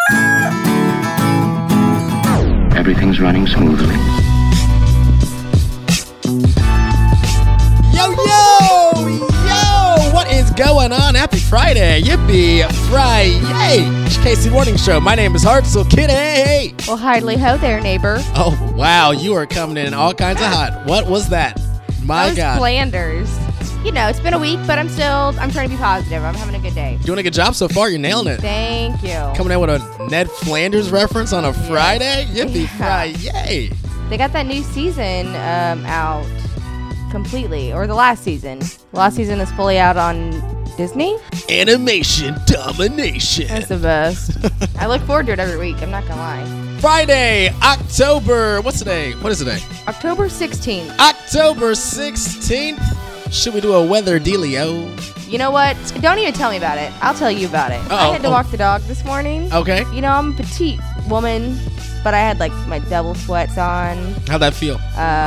Everything's running smoothly. Yo, what is going on? Happy Friday. Yippee Friday. Casey Morning Show. My name is Hartzell Kitty. Well, hardly ho there, neighbor. Oh, wow. You are coming in all kinds of hot. What was that? My Those God. Flanders. You know, it's been a week, but I'm trying to be positive. I'm having a good day. Doing a good job so far. You're nailing it. Thank you. Coming in with a Ned Flanders reference on a Friday. Yippee Friday. They got that new season out completely, or the last season. The last season is fully out on Disney. Animation domination. That's the best. I look forward to it every week. I'm not gonna lie. Friday, October. What's today? What is today? October 16th. October 16th. Should we do a weather dealio? You know what? Don't even tell me about it. I'll tell you about it. I had to walk the dog this morning. Okay. You know, I'm a petite woman, but I had like my double sweats on. How'd that feel?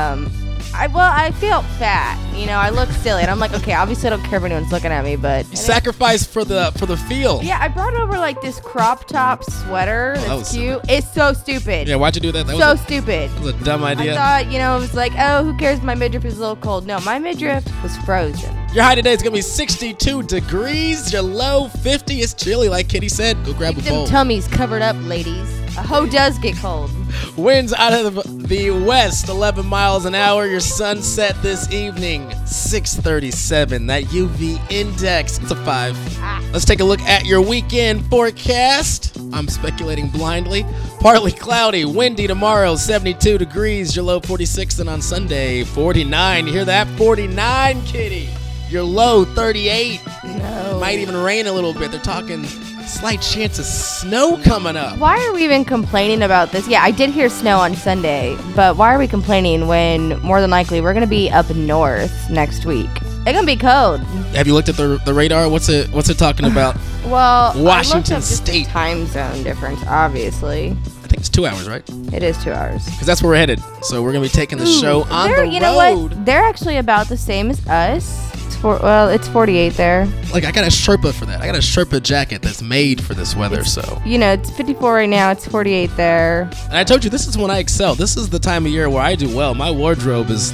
I felt fat. You know, I look silly, and I'm like, okay, obviously I don't care if anyone's looking at me, but Sacrifice for the feel. yeah, I brought over like this crop top sweater that's cute. It's so stupid. Yeah, why'd you do that? So stupid. That was a dumb idea. I thought, you know, it was like, oh, who cares? My midriff is a little cold. No, my midriff was frozen. Your high today is gonna be 62 degrees. Your low 50. It's chilly, like Kitty said. Go grab Keep a bowl. them tummies covered up, ladies. A hoe does get cold. Winds out of the west, 11 miles an hour. Your sunset this evening, 6:37. That UV index, it's a 5. Let's take a look at your weekend forecast. I'm speculating blindly. Partly cloudy, windy tomorrow, 72 degrees. Your low 46, and on Sunday, 49. You hear that? 49, Kitty. Your low 38. No. Might even rain a little bit. They're talking slight chance of snow coming up. Why are we even complaining about this? Yeah, I did hear snow on Sunday, but why are we complaining when more than likely we're going to be up north next week? It's going to be cold. Have you looked at the radar? What's it talking about? Well, Washington I looked up just State. the time zone difference, obviously. I think it's 2 hours, right? It is 2 hours. Because that's where we're headed. So we're going to be taking the show on the road. You know what? They're actually about the same as us. It's 48 there. Like, I got a Sherpa for that. I got a Sherpa jacket that's made for this weather, so. You know, it's 54 right now. It's 48 there. And I told you, this is when I excel. This is the time of year where I do well. My wardrobe is,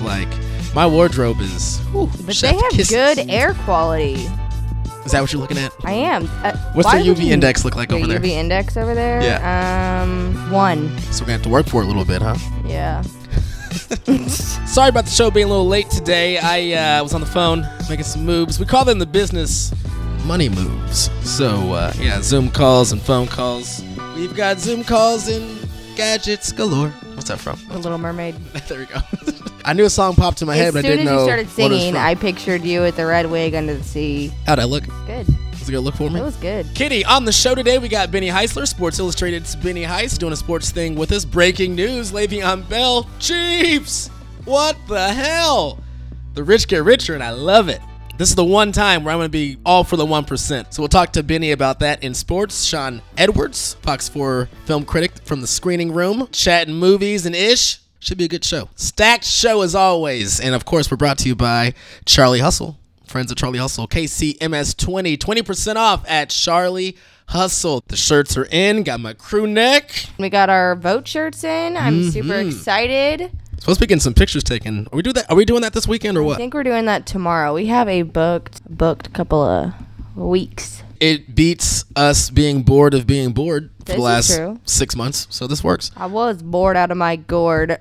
whew, But chef they have kisses. good air quality. Is that what you're looking at? I am. What's their UV index look like over there? UV index over there? Yeah. 1. So we're going to have to work for it a little bit, huh? Yeah. Sorry about the show being a little late today. I was on the phone making some moves. We call them the business money moves. So, Zoom calls and phone calls. We've got Zoom calls and gadgets galore. What's that from? The Little Mermaid. There we go. I knew a song popped in my head, but I didn't know. As soon as you started what it was singing, from. I pictured you with the red wig under the sea. How'd I look? Good. Was it a good look for me? It was good. Kitty, on the show today, we got Benny Heisler, Sports Illustrated's Benny Heist, doing a sports thing with us. Breaking news, Le'Veon Bell, Chiefs! What the hell? The rich get richer, and I love it. This is the one time where I'm going to be all for the 1%. So we'll talk to Benny about that in sports. Sean Edwards, Fox 4 film critic from the screening room, chatting movies and ish. Should be a good show. Stacked show as always. And of course, we're brought to you by Charlie Hustle. Friends of Charlie Hustle. KCMS20. 20% off at Charlie Hustle. The shirts are in. Got my crew neck. We got our vote shirts in. I'm super excited. Supposed to be getting some pictures taken. Are we doing that this weekend or I what? think we're doing that tomorrow. We have a booked couple of weeks. It beats us being bored of being bored for This the is last true. 6 months. So this works. I was bored out of my gourd.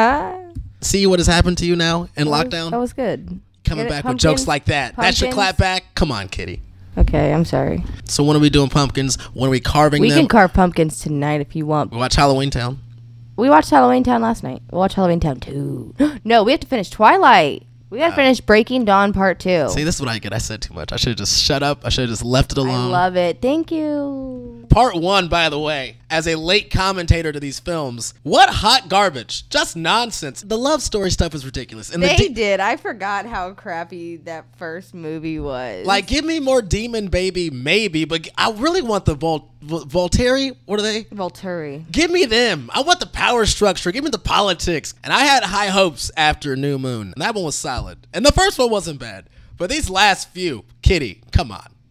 See what has happened to you now in lockdown? That was good. Coming Get it? back with jokes like that. That's your Pumpkins? clap back. Come on, Kitty. Okay, I'm sorry. So when are we doing pumpkins? When are we carving We them? can carve pumpkins tonight if you want. We watch Halloween Town. We watched Halloween Town last night. We'll watch Halloween Town 2. No, we have to finish Twilight. We got to finish Breaking Dawn Part 2. See, this is what I get. I said too much. I should have just shut up. I should have just left it alone. I love it. Thank you. Part 1, by the way, as a late commentator to these films, what hot garbage. Just nonsense. The love story stuff is ridiculous. And They did. I forgot how crappy that first movie was. Like, give me more Demon Baby, maybe, but I really want the Volturi. What are they? Volturi. Give me them. I want the power structure. Give me the politics. And I had high hopes after New Moon. And that one was solid. And the first one wasn't bad. But these last few, Kitty, come on.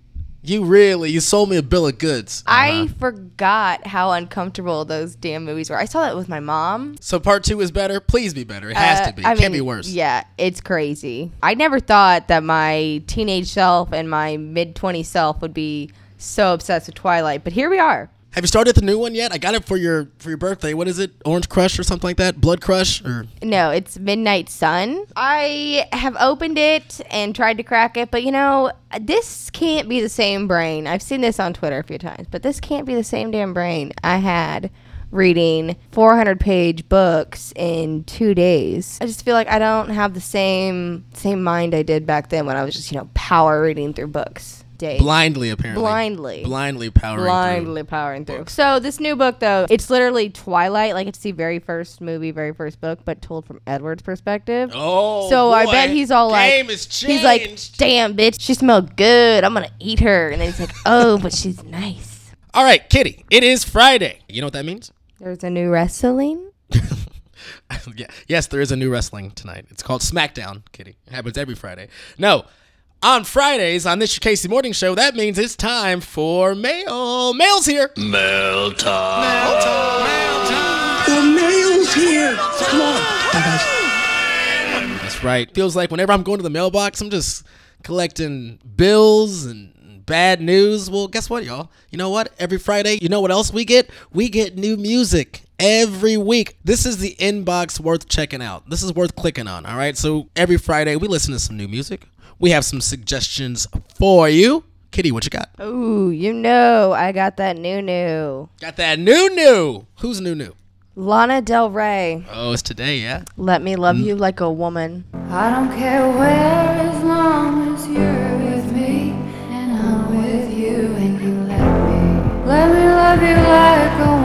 You sold me a bill of goods. I forgot how uncomfortable those damn movies were. I saw that with my mom. So part 2 is better? Please be better. It has to be. It can't be worse. Yeah, it's crazy. I never thought that my teenage self and my mid-20s self would be so obsessed with Twilight, but here we are. Have you started the new one yet? I got it for your birthday. What is it? Orange Crush or something like that? Blood Crush? Or No, it's Midnight Sun. I have opened it and tried to crack it, but this can't be the same brain. I've seen this on Twitter a few times, but this can't be the same damn brain I had reading 400-page books in 2 days. I just feel like I don't have the same mind I did back then when I was just, power reading through books. Days. Blindly, apparently. Blindly powering through. So this new book, though, it's literally Twilight. Like, it's the very first movie, very first book, but told from Edward's perspective. Oh, so boy. I bet he's all Game like, has changed. he's like, damn, bitch, she smelled good. I'm gonna eat her. And then he's like, oh, but she's nice. All right, Kitty, it is Friday. You know what that means? There's a new wrestling. Yeah. Yes, there is a new wrestling tonight. It's called SmackDown, Kitty. It happens every Friday. No. On Fridays on this Casey Morning Show, that means it's time for mail. Mail's here. Mail time. The mail's here. Come on. That's right. Feels like whenever I'm going to the mailbox, I'm just collecting bills and bad news. Well, guess what, y'all? You know what? Every Friday, you know what else we get? We get new music every week. This is the inbox worth checking out. This is worth clicking on, all right? So every Friday, we listen to some new music. We have some suggestions for you. Kitty, what you got? Ooh, I got that new. Got that new. Who's new? Lana Del Rey. Oh, it's today, yeah? Let me love you like a woman. I don't care where, as long as you're with me, and I'm with you, and you let me love you like a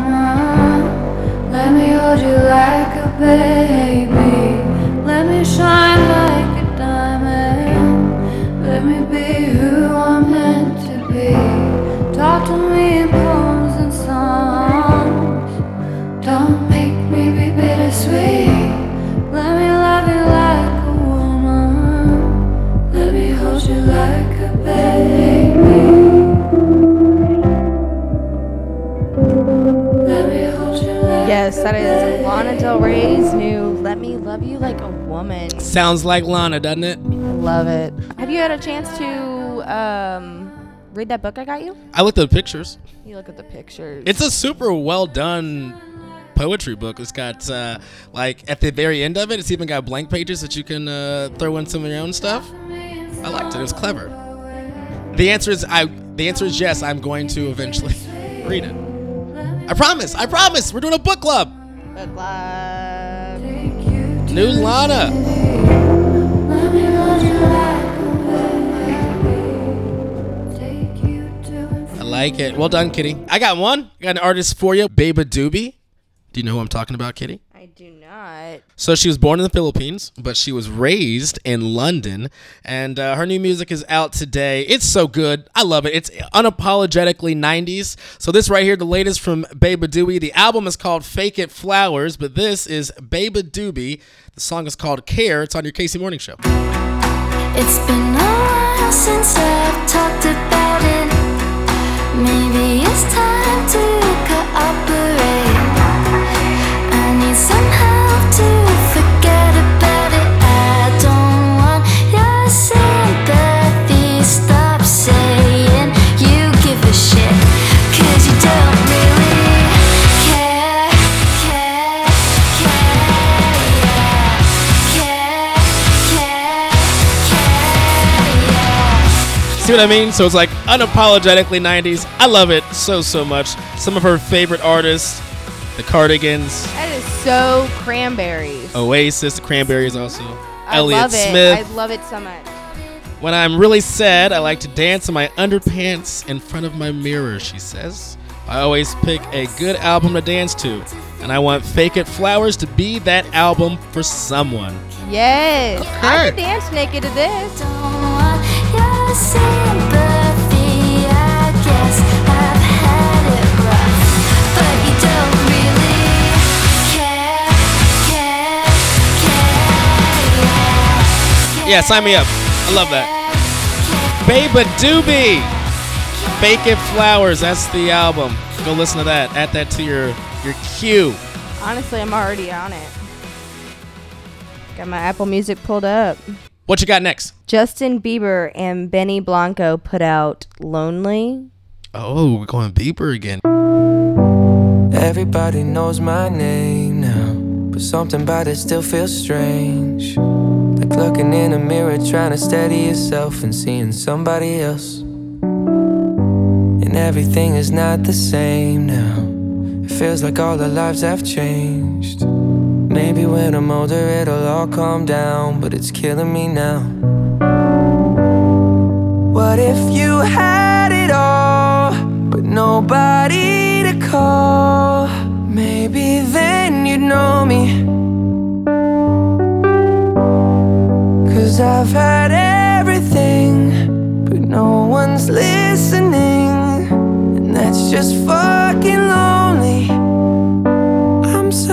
woman. Let me hold you like a baby. Let me shine like a diamond. Let me be who I'm meant to be. Talk to me in poems and songs. Don't make me be bittersweet. Let me love you like a woman. Let me hold you like a baby. Let me hold you like Yes, that a is baby. Lana Del Rey's new Let Me Love You Like a Woman. Sounds like Lana, doesn't it? Love it. Have you had a chance to read that book I got you? I looked at the pictures. You look at the pictures. It's a super well done poetry book. It's got like at the very end of it, it's even got blank pages that you can throw in some of your own stuff. I liked it. It was clever. The answer is yes. I'm going to eventually read it. I promise. We're doing a book club. Book club. New Lana. Let me hold you like a baby. Take you to and I like it. Well done, Kitty. I got one. I got an artist for you, Beba Doobie. Do you know who I'm talking about, Kitty? I do not. So she was born in the Philippines, but she was raised in London, and her new music is out today. It's so good. I love it. It's unapologetically 90s. So this right here, the latest from Beba Doobie. The album is called Fake It Flowers, but this is Beba Doobie. The song is called Care. It's on your Casey Morning Show. It's been a while since I've talked about it. Maybe it's time to cooperate. I need some help to forget about it. I don't want your sympathy. Stop saying you give a shit, 'cause you don't really care. See what I mean? So it's like unapologetically 90s. I love it so much. Some of her favorite artists, the Cardigans, That is so Cranberries. Oasis, the Cranberries also, I Elliott love it. Smith. I love it so much. When I'm really sad, I like to dance in my underpants in front of my mirror, she says. I always pick a good album to dance to, and I want Fake It Flowers to be that album for someone. Yes. Okay. I could dance naked to this. Don't want your sympathy. I guess I've had it rough, but you don't really care. Yeah, sign me up. I love that. Beba Doobie. Fake It Flowers, that's the album. Go listen to that. Add that to your queue. Honestly, I'm already on it. Got my Apple Music pulled up. What you got next? Justin Bieber and Benny Blanco put out Lonely. Oh, we're going Bieber again. Everybody knows my name now, but something about it still feels strange. Like looking in a mirror, trying to steady yourself and seeing somebody else. And everything is not the same now. It feels like all our lives have changed. Maybe when I'm older it'll all calm down, but it's killing me now. What if you had it all, but nobody to call? Maybe then you'd know me. 'Cause I've had everything, but no one's listening, and that's just fucking lonely. I'm so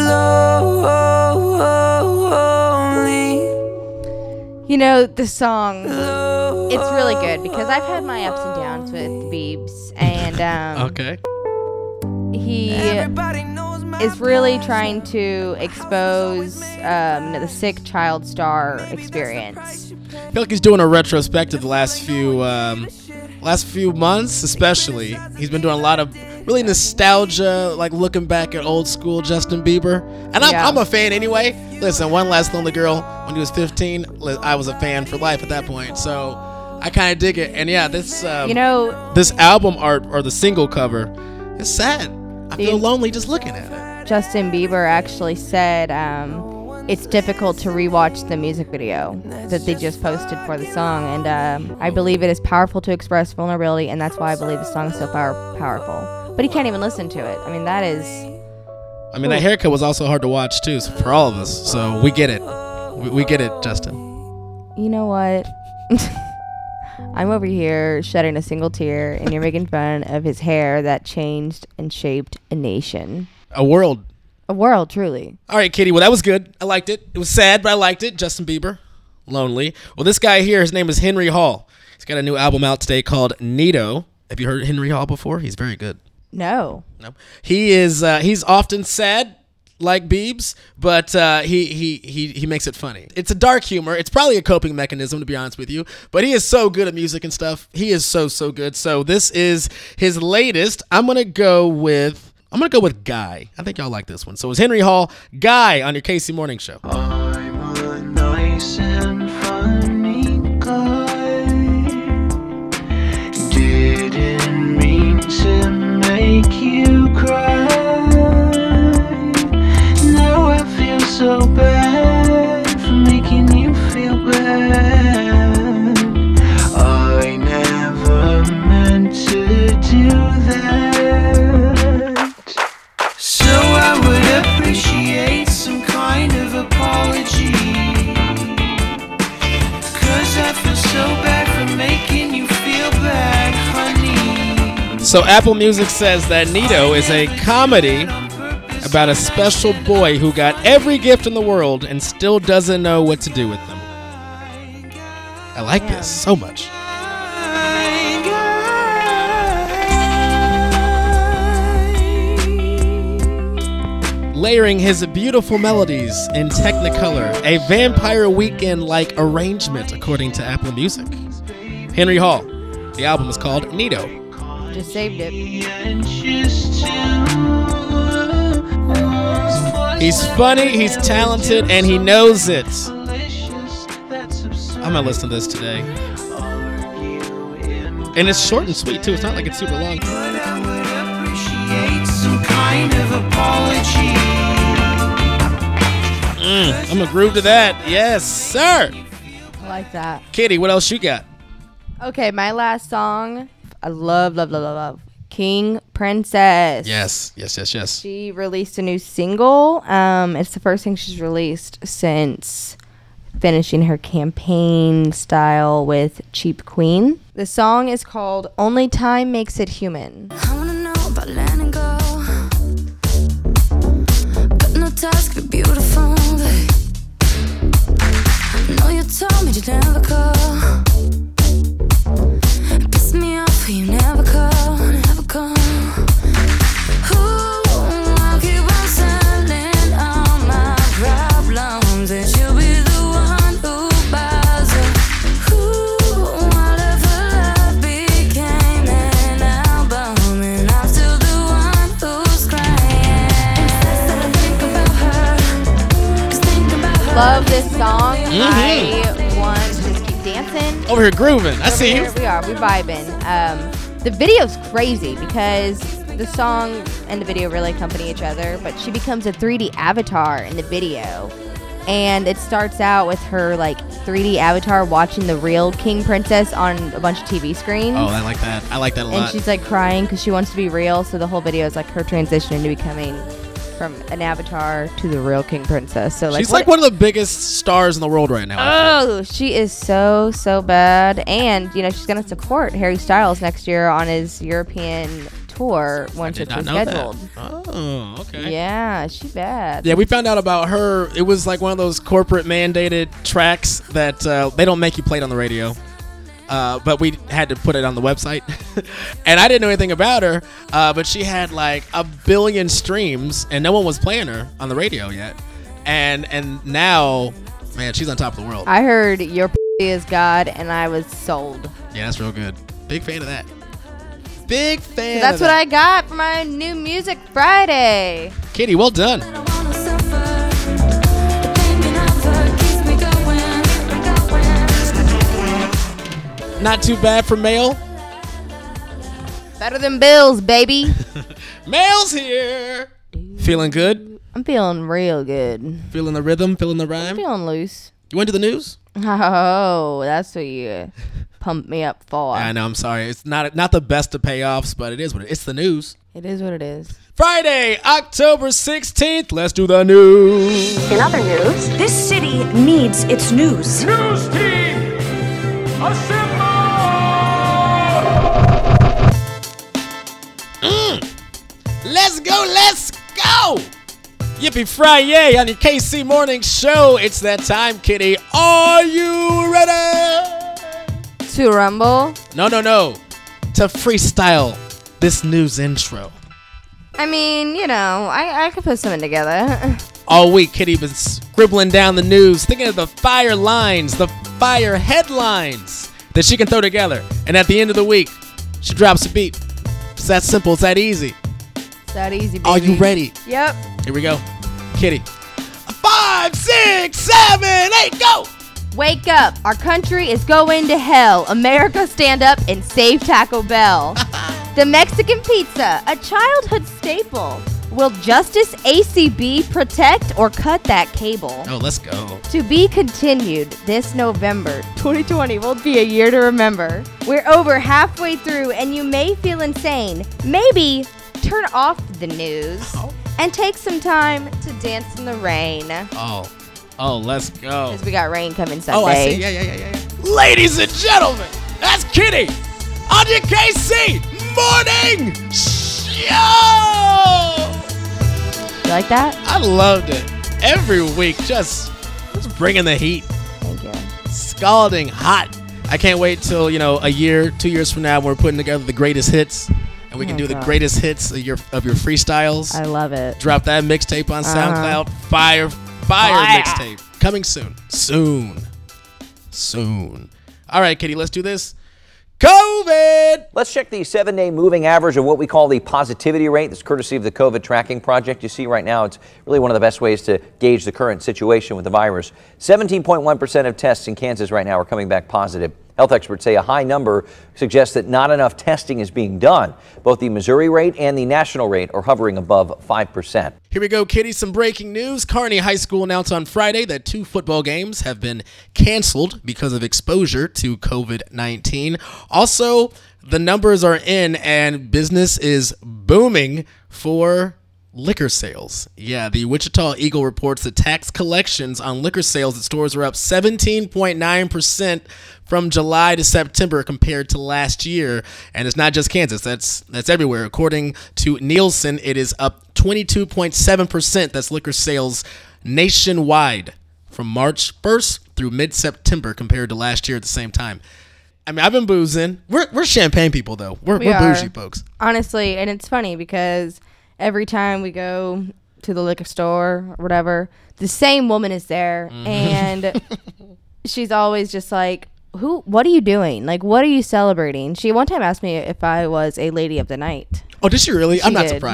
lonely. You know, the song, it's really good because I've had my ups and downs with Biebs, and Okay. he is really trying to expose the sick child star experience. I feel like he's doing a retrospective the last few months, especially. He's been doing a lot of really nostalgia, like looking back at old school Justin Bieber. And I'm a fan anyway. Listen, One Last Lonely Girl, when he was 15, I was a fan for life at that point. So I kind of dig it. And yeah, this this album art or the single cover is sad. I feel lonely just looking at it. Justin Bieber actually said it's difficult to rewatch the music video that they just posted for the song, and I believe it is powerful to express vulnerability, and that's why I believe the song is so powerful. But he can't even listen to it. I mean, that is... I mean, that haircut was also hard to watch, too, for all of us, so we get it. We get it, Justin. You know what? I'm over here shedding a single tear, and you're making fun of his hair that changed and shaped a nation. A world. A world, truly. All right, Katie. Well, that was good. I liked it. It was sad, but I liked it. Justin Bieber, Lonely. Well, this guy here, his name is Henry Hall. He's got a new album out today called Nito. Have you heard Henry Hall before? He's very good. No. He is. He's often sad, like Biebs, but he makes it funny. It's a dark humor. It's probably a coping mechanism, to be honest with you. But he is so good at music and stuff. He is so good. So this is his latest. I'm gonna go with Guy. I think y'all like this one. So it's Henry Hall, Guy, on your KC Morning Show. I'm a nice and funny guy. Didn't mean to make you cry. Now I feel so bad for making you feel bad. I never meant to do that. So I would appreciate some kind of apology, 'cause I feel so bad for making you feel bad, honey. So Apple Music says that Nito is a comedy about a special boy who got every gift in the world and still doesn't know what to do with them. I like this so much. Layering his beautiful melodies in Technicolor, a Vampire Weekend-like arrangement, according to Apple Music. Henry Hall. The album is called Nito. Just saved it. He's funny, he's talented, and he knows it. I'm gonna listen to this today. And it's short and sweet too. It's not like it's super long. Some kind of apology. I'm gonna groove to that. Yes, sir. I like that. Kitty, what else you got? Okay, my last song. I love. King Princess. Yes. She released a new single. It's the first thing she's released since finishing her campaign style with Cheap Queen. The song is called Only Time Makes It Human. I wanna know about letting go. Got no task but beautiful, babe. I know you told me to never go. Piss me off, you never love this song. I want to just keep dancing. Over here grooving. I see you. We are. We're vibing. The video's crazy because the song and the video really accompany each other, but she becomes a 3D avatar in the video. And it starts out with her like 3D avatar watching the real King Princess on a bunch of TV screens. Oh, I like that. I like that a lot. And she's like crying because she wants to be real. So the whole video is like her transition into becoming from an avatar to the real King Princess. So like she's like one of the biggest stars in the world right now. Oh, she is so bad. And you know she's gonna support Harry Styles next year on his European tour once it's rescheduled. Oh, okay. Yeah, she bad. Yeah, we found out about her. It was like one of those corporate mandated tracks that they don't make you play it on the radio. But we had to put it on the website. And I didn't know anything about her, but she had like 1 billion streams and no one was playing her on the radio yet. And now, man, she's on top of the world. I heard Your is God and I was sold. Yeah, that's real good. Big fan of that. Big fan. So that's what I got for my New Music Friday. Kitty, well done. Not too bad for mail. Better than Bills, baby. Mail's here. Feeling good? I'm feeling real good. Feeling the rhythm? Feeling the I'm rhyme? feeling loose. You went to the news? Oh, that's what you pumped me up for. I know, I'm sorry. It's not the best of payoffs, but it is what it is. It's the news. It is what it is. Friday, October 16th. Let's do the news. In other news, this city needs its news. News team, assemble! Let's go, let's go! Yippee Friday on your KC Morning Show. It's that time, Kitty. Are you ready? To rumble? No. To freestyle this news intro. I mean, you know, I could put something together. All week, Kitty been scribbling down the news, thinking of the fire lines, the fire headlines that she can throw together. And at the end of the week, she drops a beat. It's that simple. It's that easy. It's that easy, baby. Are you ready? Yep. Here we go. Kitty. 5, 6, 7, 8, go! Wake up. Our country is going to hell. America, stand up and save Taco Bell. The Mexican pizza, a childhood staple. Will Justice ACB protect or cut that cable? Oh, let's go. To be continued this November. 2020 will be a year to remember. We're over halfway through and you may feel insane. Maybe turn off the news and take some time to dance in the rain. Oh, let's go. Because we got rain coming Sunday. Oh, I see. Yeah. Ladies and gentlemen, that's Kitty on your KC Morning Show. You like that? I loved it. Every week, just bringing the heat. Thank you. Scalding hot. I can't wait till, a year, 2 years from now, we're putting together the greatest hits. And we can do the greatest hits of your freestyles. I love it. Drop that mixtape on SoundCloud. Fire mixtape. Coming soon. Soon. All right, Kitty, let's do this. COVID! Let's check the 7-day moving average of what we call the positivity rate. This is courtesy of the COVID tracking project. You see right now, it's really one of the best ways to gauge the current situation with the virus. 17.1% of tests in Kansas right now are coming back positive. Health experts say a high number suggests that not enough testing is being done. Both the Missouri rate and the national rate are hovering above 5%. Here we go, Kitty. Some breaking news. Kearney High School announced on Friday that 2 football games have been canceled because of exposure to COVID-19. Also, the numbers are in and business is booming for liquor sales. Yeah, the Wichita Eagle reports that tax collections on liquor sales at stores are up 17.9% from July to September compared to last year. And it's not just Kansas, that's everywhere. According to Nielsen, it is up 22.7%. That's liquor sales nationwide from March 1st through mid-September compared to last year at the same time. I mean, I've been boozing. We're champagne people, though. We're bougie folks. Honestly, and it's funny because every time we go to the liquor store or whatever, the same woman is there, and she's always just like, what are you doing? Like, what are you celebrating? She one time asked me if I was a lady of the night. Oh, did she really? I'm not did. surprised.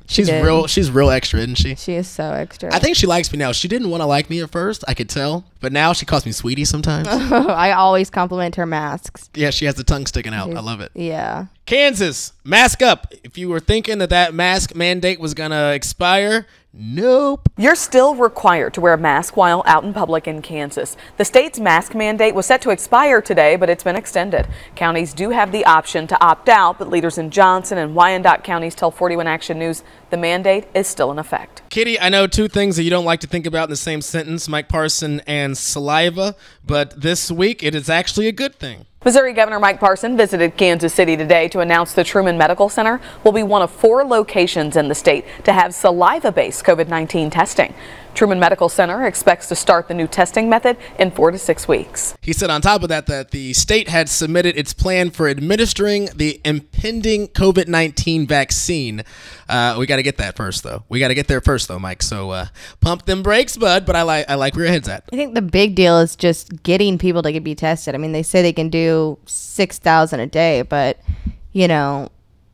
She's did. real extra, isn't she? She is so extra. I think she likes me now. She didn't want to like me at first, I could tell. But now she calls me sweetie sometimes. I always compliment her masks. Yeah, she has the tongue sticking out. I love it. Yeah. Kansas, mask up. If you were thinking that mask mandate was going to expire, nope. You're still required to wear a mask while out in public in Kansas. The state's mask mandate was set to expire today, but it's been extended. Counties do have the option to opt out, but leaders in Johnson and Wyandotte counties tell 41 Action News the mandate is still in effect. Kitty, I know two things that you don't like to think about in the same sentence, Mike Parson and saliva, but this week it is actually a good thing. Missouri Governor Mike Parson visited Kansas City today to announce the Truman Medical Center will be one of 4 locations in the state to have saliva-based COVID-19 testing. Truman Medical Center expects to start the new testing method in 4 to 6 weeks. He said on top of that the state had submitted its plan for administering the impending COVID-19 vaccine. We got to get that first, though. We got to get there first, though, Mike. So pump them brakes, bud. But I like where your head's at. I think the big deal is just getting people to be tested. I mean, they say they can do 6,000 a day, but, you know,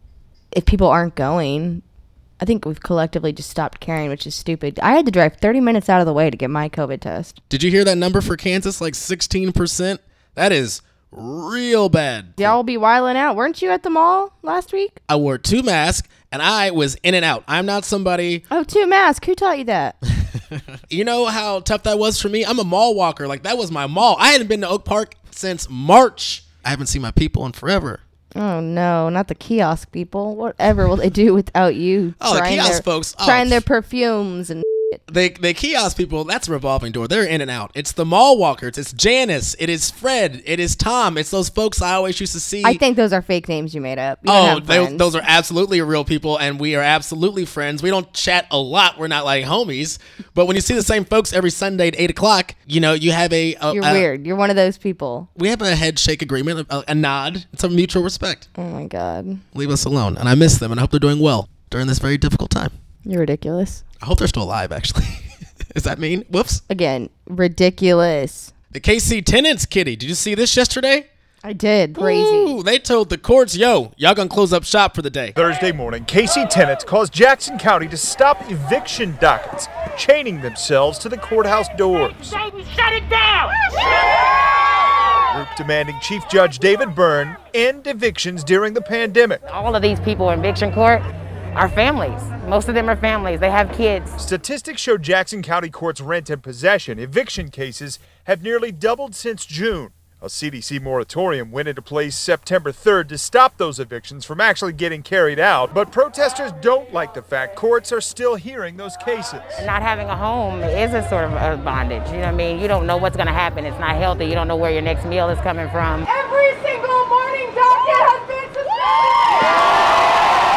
if people aren't going, I think we've collectively just stopped caring, which is stupid. I had to drive 30 minutes out of the way to get my COVID test. Did you hear that number for Kansas? Like 16%? That is real bad. Y'all will be wiling out. Weren't you at the mall last week? I wore 2 masks, and I was in and out. I'm not somebody... Oh, 2 masks. Who taught you that? You know how tough that was for me? I'm a mall walker. Like, that was my mall. I hadn't been to Oak Park since March. I haven't seen my people in forever. Oh, no, not the kiosk people. Whatever will they do without you? Oh, the kiosk folks. Trying their perfumes and The kiosk people, that's a revolving door. They're in and out. It's the mall walkers. It's Janice. It is Fred. It is Tom. It's those folks I always used to see. I think those are fake names you made up. You don't have friends. Those are absolutely real people, and we are absolutely friends. We don't chat a lot. We're not like homies. But when you see the same folks every Sunday at 8 o'clock, you know, you have You're weird. You're one of those people. We have a head shake agreement, a nod. It's a mutual respect. Oh, my God. Leave us alone. And I miss them, and I hope they're doing well during this very difficult time. You're ridiculous. I hope they're still alive, actually. Is that mean? Whoops. Again, ridiculous. The KC Tenants, Kitty. Did you see this yesterday? I did. Crazy. Ooh, they told the courts, yo, y'all gonna close up shop for the day. Thursday morning, KC Tenants caused Jackson County to stop eviction dockets, chaining themselves to the courthouse doors. Shut it down! Group demanding Chief Judge David Byrne end evictions during the pandemic. All of these people in eviction court are families. Most of them are families. They have kids. Statistics show Jackson County Court's rent and possession eviction cases have nearly doubled since June. A CDC moratorium went into place September 3rd to stop those evictions from actually getting carried out, but protesters don't like the fact courts are still hearing those cases. Not having a home is a sort of a bondage. You know what I mean? You don't know what's going to happen. It's not healthy. You don't know where your next meal is coming from. Every single morning docket has been suspended!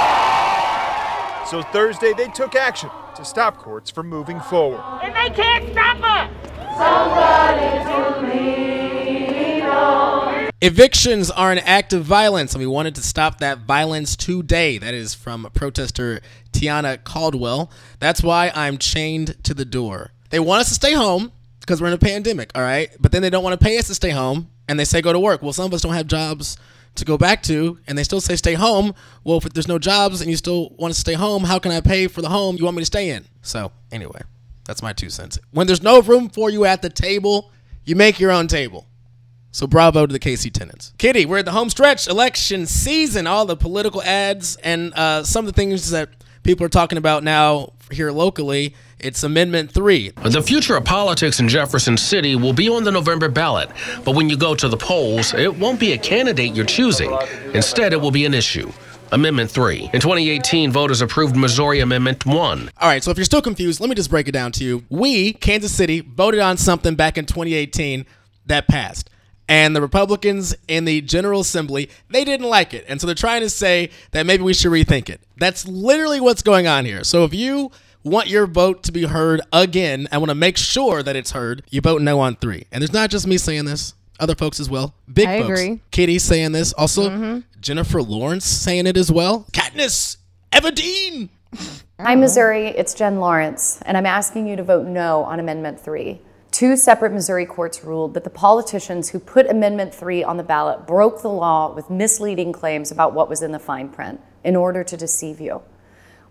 So Thursday, they took action to stop courts from moving forward. And they can't stop us! Somebody to lean on. Evictions are an act of violence, and we wanted to stop that violence today. That is from protester Tiana Caldwell. That's why I'm chained to the door. They want us to stay home because we're in a pandemic, all right? But then they don't want to pay us to stay home, and they say go to work. Well, some of us don't have jobs to go back to, and they still say stay home. Well, if there's no jobs and you still want to stay home, how can I pay for the home you want me to stay in? So anyway, that's my 2 cents. When there's no room for you at the table, you make your own table. So bravo to the KC Tenants. Kitty, we're at the home stretch, election season, all the political ads and some of the things that people are talking about now here locally. It's Amendment 3. The future of politics in Jefferson City will be on the November ballot. But when you go to the polls, it won't be a candidate you're choosing. Instead, it will be an issue. Amendment 3. In 2018, voters approved Missouri Amendment 1. All right, so if you're still confused, let me just break it down to you. We, Kansas City, voted on something back in 2018 that passed. And the Republicans in the General Assembly, they didn't like it. And so they're trying to say that maybe we should rethink it. That's literally what's going on here. So if you want your vote to be heard again and want to make sure that it's heard, you vote no on 3. And there's not just me saying this. Other folks as well. Big I folks. agree. Kitty saying this. Also, Jennifer Lawrence saying it as well. Katniss Everdeen. Hi, Missouri. It's Jen Lawrence, and I'm asking you to vote no on Amendment 3. 2 separate Missouri courts ruled that the politicians who put Amendment 3 on the ballot broke the law with misleading claims about what was in the fine print in order to deceive you.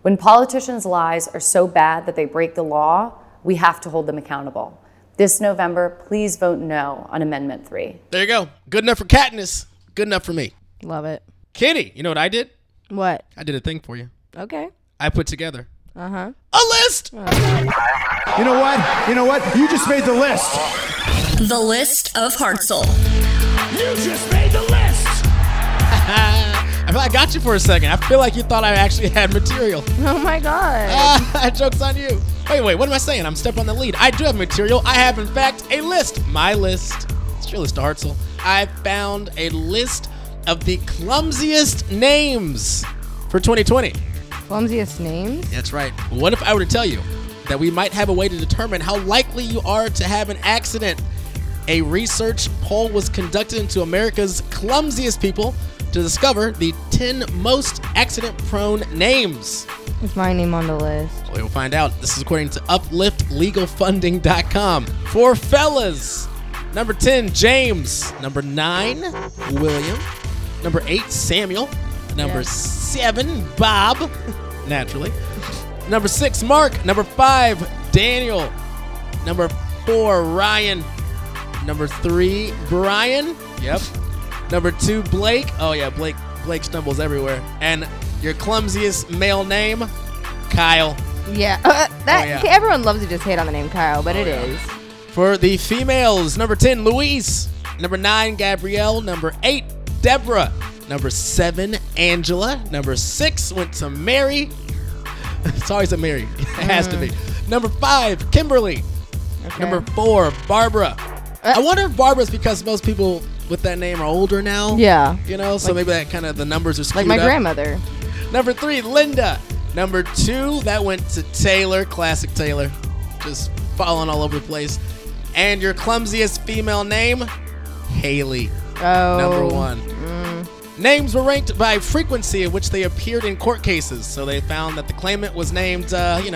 When politicians' lies are so bad that they break the law, we have to hold them accountable. This November, please vote no on Amendment 3. There you go. Good enough for Katniss. Good enough for me. Love it. Kitty, you know what I did? What? I did a thing for you. Okay. I put together Uh-huh. a list. You know what? You know what? You just made the list. The list of Hartzell. You just made the list. I feel like I got you for a second. I feel like you thought I actually had material. Oh my God. Joke's on you. Wait, what am I saying? I'm stepping on the lead. I do have material. I have, in fact, a list. My list. It's your list, Hartzell. I found a list of the clumsiest names for 2020. Clumsiest names? That's right. What if I were to tell you that we might have a way to determine how likely you are to have an accident? A research poll was conducted into America's clumsiest people to discover the 10 most accident-prone names. Is my name on the list? We will find out. This is according to upliftlegalfunding.com. For fellas, number 10, James. Number 9, William. Number 8, Samuel. Number 7, Bob. Naturally. Number 6, Mark. Number 5, Daniel. Number 4, Ryan. Number 3, Brian. Yep. Number 2, Blake. Oh yeah, Blake stumbles everywhere. And your clumsiest male name, Kyle. Yeah. Everyone loves to just hate on the name Kyle, but it is. For the females, number 10, Louise. Number 9, Gabrielle. Number 8, Deborah. Number 7, Angela. Number 6 went to Mary. It's always a Mary. It has to be. Number 5, Kimberly. Okay. Number 4, Barbara. I wonder if Barbara's because most people with that name are older now. Yeah. You know, so maybe that kind of the numbers are skewed like my up. grandmother. Number 3, Linda. Number 2, that went to Taylor. Classic Taylor. Just falling all over the place. And your clumsiest female name, Haley. Oh. Number 1. Names were ranked by frequency in which they appeared in court cases. So they found that the claimant was named,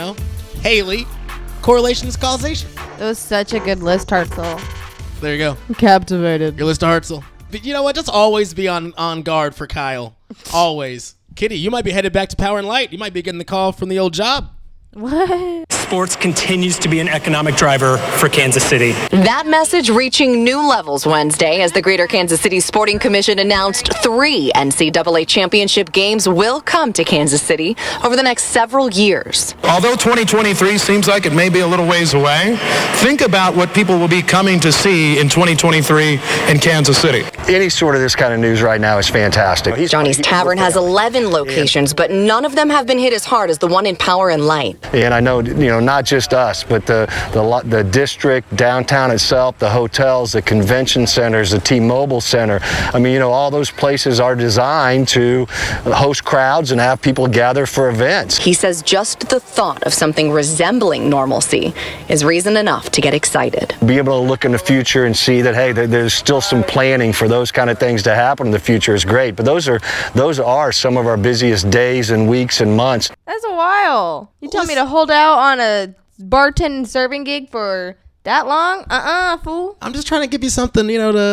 Haley. Correlation is causation. It was such a good list, Hartzell. There you go. I'm captivated. Your list of Hartzell. But you know what? Just always be on guard for Kyle. Always. Kitty, you might be headed back to Power and Light. You might be getting the call from the old job. What? Sports continues to be an economic driver for Kansas City. That message reaching new levels Wednesday as the Greater Kansas City Sporting Commission announced 3 NCAA championship games will come to Kansas City over the next several years. Although 2023 seems like it may be a little ways away, think about what people will be coming to see in 2023 in Kansas City. Any sort of this kind of news right now is fantastic. Johnny's Tavern has 11 locations, but none of them have been hit as hard as the one in Power and Light. And I know, not just us, but the district, downtown itself, the hotels, the convention centers, the T-Mobile Center. I mean, all those places are designed to host crowds and have people gather for events. He says just the thought of something resembling normalcy is reason enough to get excited. Be able to look in the future and see that, hey, there's still some planning for those kind of things to happen in the future is great. But those are some of our busiest days and weeks and months. That's a while. You tell me to hold out on a bartending serving gig for that long? Fool. I'm just trying to give you something,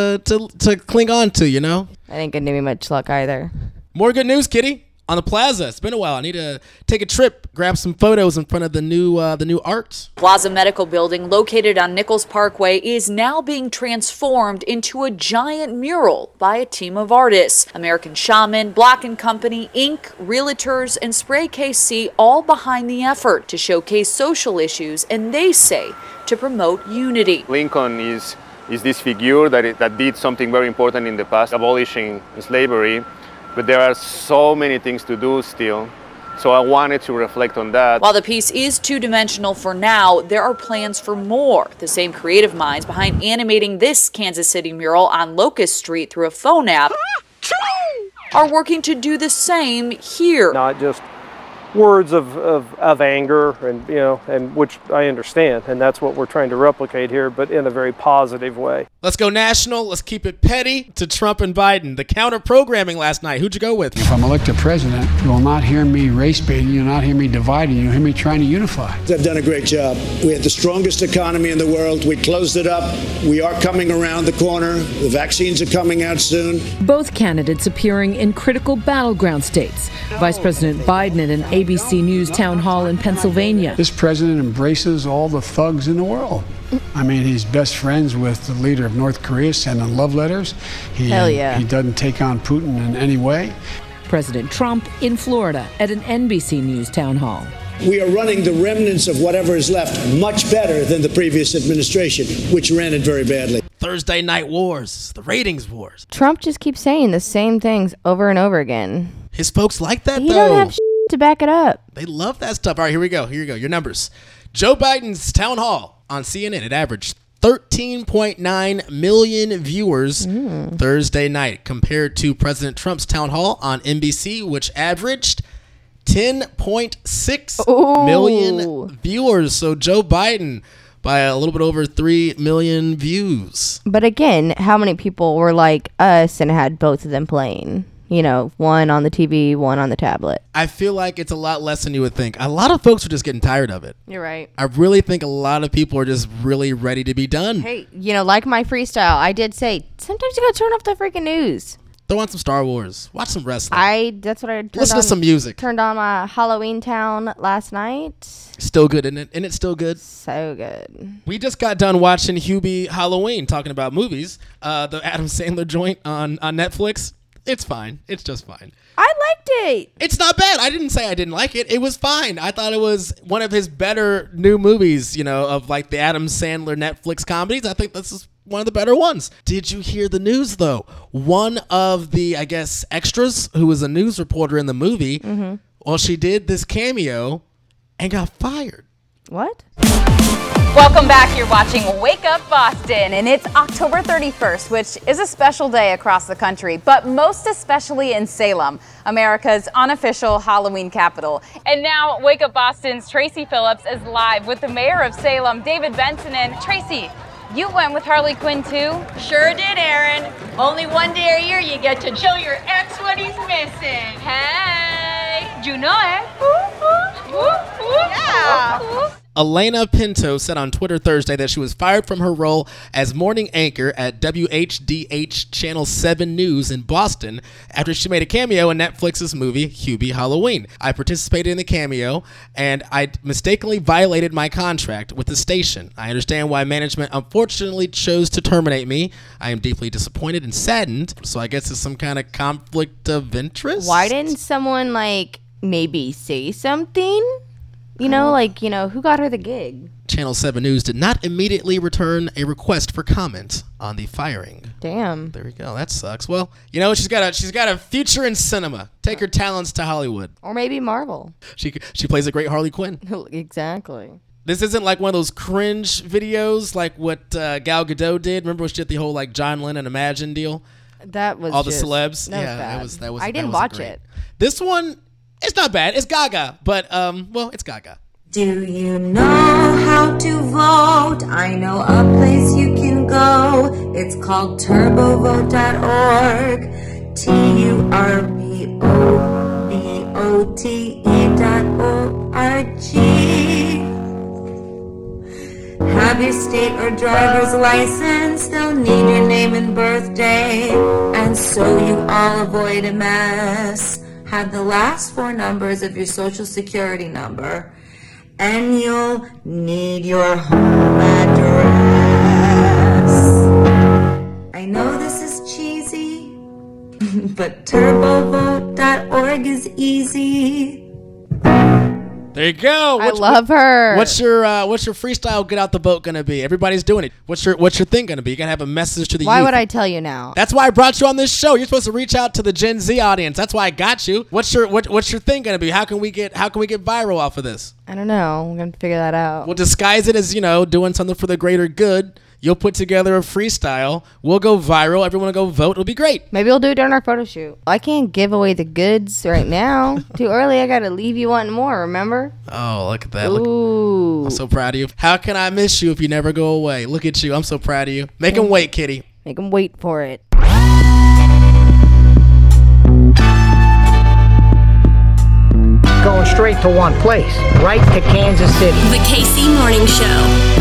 to cling on to, I ain't gonna give me much luck either. More good news, Kitty. On the plaza. It's been a while. I need to take a trip, grab some photos in front of the new art. Plaza Medical Building, located on Nichols Parkway, is now being transformed into a giant mural by a team of artists. American Shaman, Black & Company, Inc., Realtors, and Spray KC all behind the effort to showcase social issues and, they say, to promote unity. Lincoln is this figure that did something very important in the past, abolishing slavery. But there are so many things to do still, so I wanted to reflect on that. While the piece is two-dimensional for now, there are plans for more. The same creative minds behind animating this Kansas City mural on Locust Street through a phone app are working to do the same here. Not just words of anger and which I understand, and that's what we're trying to replicate here, but in a very positive way. Let's go national. Let's keep it petty to Trump and Biden. The counter-programming last night. Who'd you go with? If I'm elected president, you will not hear me race-baiting. You'll not hear me dividing. You'll hear me trying to unify. They've done a great job. We had the strongest economy in the world. We closed it up. We are coming around the corner. The vaccines are coming out soon. Both candidates appearing in critical battleground states. Vice President Biden in an ABC News town hall in Pennsylvania. This president embraces all the thugs in the world. I mean, he's best friends with the leader of North Korea, sending love letters. Hell yeah. He doesn't take on Putin in any way. President Trump in Florida at an NBC News town hall. We are running the remnants of whatever is left much better than the previous administration, which ran it very badly. Thursday night wars, the ratings wars. Trump just keeps saying the same things over and over again. His folks like that, He though. don't have to back it up. They love that stuff. All right, here we go. Your numbers. Joe Biden's town hall on CNN, it averaged 13.9 million viewers Thursday night, compared to President Trump's town hall on NBC, which averaged 10.6 million viewers. So Joe Biden by a little bit over 3 million views. But again, how many people were like us and had both of them playing? You know, one on the TV, one on the tablet. I feel like it's a lot less than you would think. A lot of folks are just getting tired of it. You're right. I really think a lot of people are just really ready to be done. Hey, you know, like my freestyle, I did say, sometimes you gotta turn off the freaking news. Throw on some Star Wars. Watch some wrestling. That's what I turned Listen to some music. Turned on my Halloween Town last night. Still good, isn't it? Isn't it still good? So good. We just got done watching Hubie Halloween, talking about movies. The Adam Sandler joint on Netflix. It's fine. It's just fine. I liked it. It's not bad. I didn't say I didn't like it. It was fine. I thought it was one of his better new movies, you know, of like the Adam Sandler Netflix comedies. I think this is one of the better ones. Did you hear the news, though? One of the, I guess, extras who was a news reporter in the movie, well, she did this cameo and got fired. What? Welcome back. You're watching Wake Up Boston, and it's October 31st, which is a special day across the country, but most especially in Salem, America's unofficial Halloween capital. And now Wake Up Boston's Tracy Phillips is live with the mayor of Salem, David Benson. And Tracy, you went with Harley Quinn too? Sure did, Aaron. Only one day a year you get to show your ex what he's missing. Hey, you know it. Yeah. Elena Pinto said on Twitter Thursday that she was fired from her role as morning anchor at WHDH Channel 7 News in Boston after she made a cameo in Netflix's movie Hubie Halloween. I participated in the cameo and I mistakenly violated my contract with the station. I understand why management unfortunately chose to terminate me. I am deeply disappointed and saddened, so I guess it's some kind of conflict of interest. Why didn't someone like maybe say something? You know, like, you know, who got her the gig? Channel 7 News did not immediately return a request for comment on the firing. Damn. There we go. That sucks. Well, you know, she's got a future in cinema. Take her talents to Hollywood. Or maybe Marvel. She plays a great Harley Quinn. Exactly. This isn't like one of those cringe videos like what Gal Gadot did. Remember when she did the whole like John Lennon Imagine deal? That was all just, the celebs. That Yeah, was bad. that was. I didn't that was watch great. it. This one, it's not bad. It's Gaga, but well, it's Gaga. Do you know how to vote? I know a place you can go. It's called turbovote.org. turbovote.org. Have your state or driver's license. They'll need your name and birthday. And so you all avoid a mess. Have the last 4 numbers of your social security number. And you'll need your home address. I know this is cheesy, but turbovote.org is easy. There you go. I love her. What's your freestyle get out the vote gonna be? Everybody's doing it. What's your thing gonna be? You gotta have a message to the Why youth. would I tell you now? That's why I brought you on this show. You're supposed to reach out to the Gen Z audience. That's why I got you. What's your thing gonna be? How can we get viral off of this? I don't know. I'm going to figure that out. We'll disguise it as, you know, doing something for the greater good. You'll put together a freestyle. We'll go viral. Everyone will go vote. It'll be great. Maybe we'll do it during our photo shoot. I can't give away the goods right now. Too early. I got to leave you wanting more, remember? Oh, look at that. Ooh. I'm so proud of you. How can I miss you if you never go away? Look at you. I'm so proud of you. Make them wait, kitty. Make them wait for it. Going straight to one place, right to Kansas City. The KC Morning Show.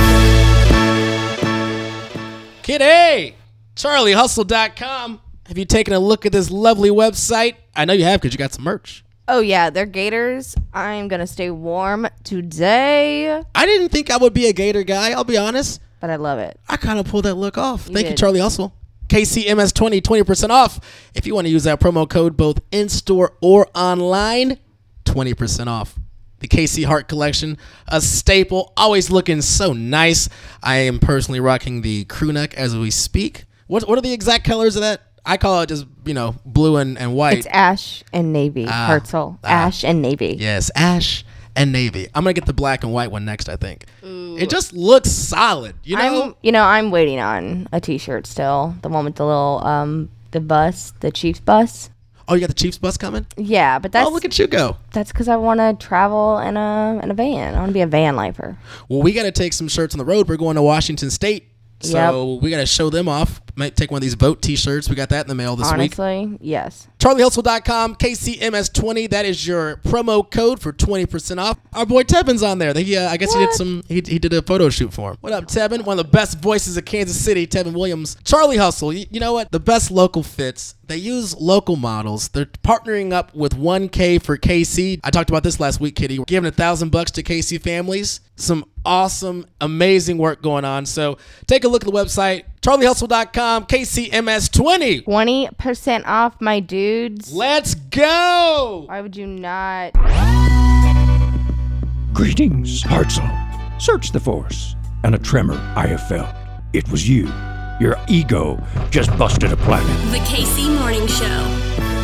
Kitty! CharlieHustle.com. Have you taken a look at this lovely website? I know you have because you got some merch. Oh, yeah, they're Gators. I'm going to stay warm today. I didn't think I would be a Gator guy, I'll be honest. But I love it. I kind of pulled that look off. Thank you, did. Charlie Hustle. KCMS20, 20% off. If you want to use that promo code both in-store or online, 20% off. The KC Heart Collection, a staple, always looking so nice. I am personally rocking the crew neck as we speak. What are the exact colors of that? I call it just, blue and white. It's ash and navy, Hartzell. Ash and navy. Yes, ash and navy. I'm going to get the black and white one next, I think. Ooh. It just looks solid, I'm waiting on a t-shirt still. The one with the little, the Chiefs bus. Oh, you got the Chiefs bus coming? Yeah, but that's... Oh, look at you go. That's because I want to travel in a van. I want to be a van lifer. Well, we got to take some shirts on the road. We're going to Washington State. So we got to show them off. Might take one of these boat t-shirts. We got that in the mail this week. Honestly, yes. CharlieHustle.com, KCMS20. That is your promo code for 20% off. Our boy Tevin's on there. I guess he did a photo shoot for him. What up, Tevin? One of the best voices of Kansas City, Tevin Williams. Charlie Hustle. You know what? The best local fits. They use local models. They're partnering up with 1K for KC. I talked about this last week, Kitty. We're giving $1,000 to KC families. Some awesome, amazing work going on. So take a look at the website, CharlieHustle.com, KCMS20. 20% off, my dudes. Let's go. Why would you not? Greetings, Hartzell. Search the force, and a tremor I have felt. It was you. Your ego just busted a planet. The KC Morning Show.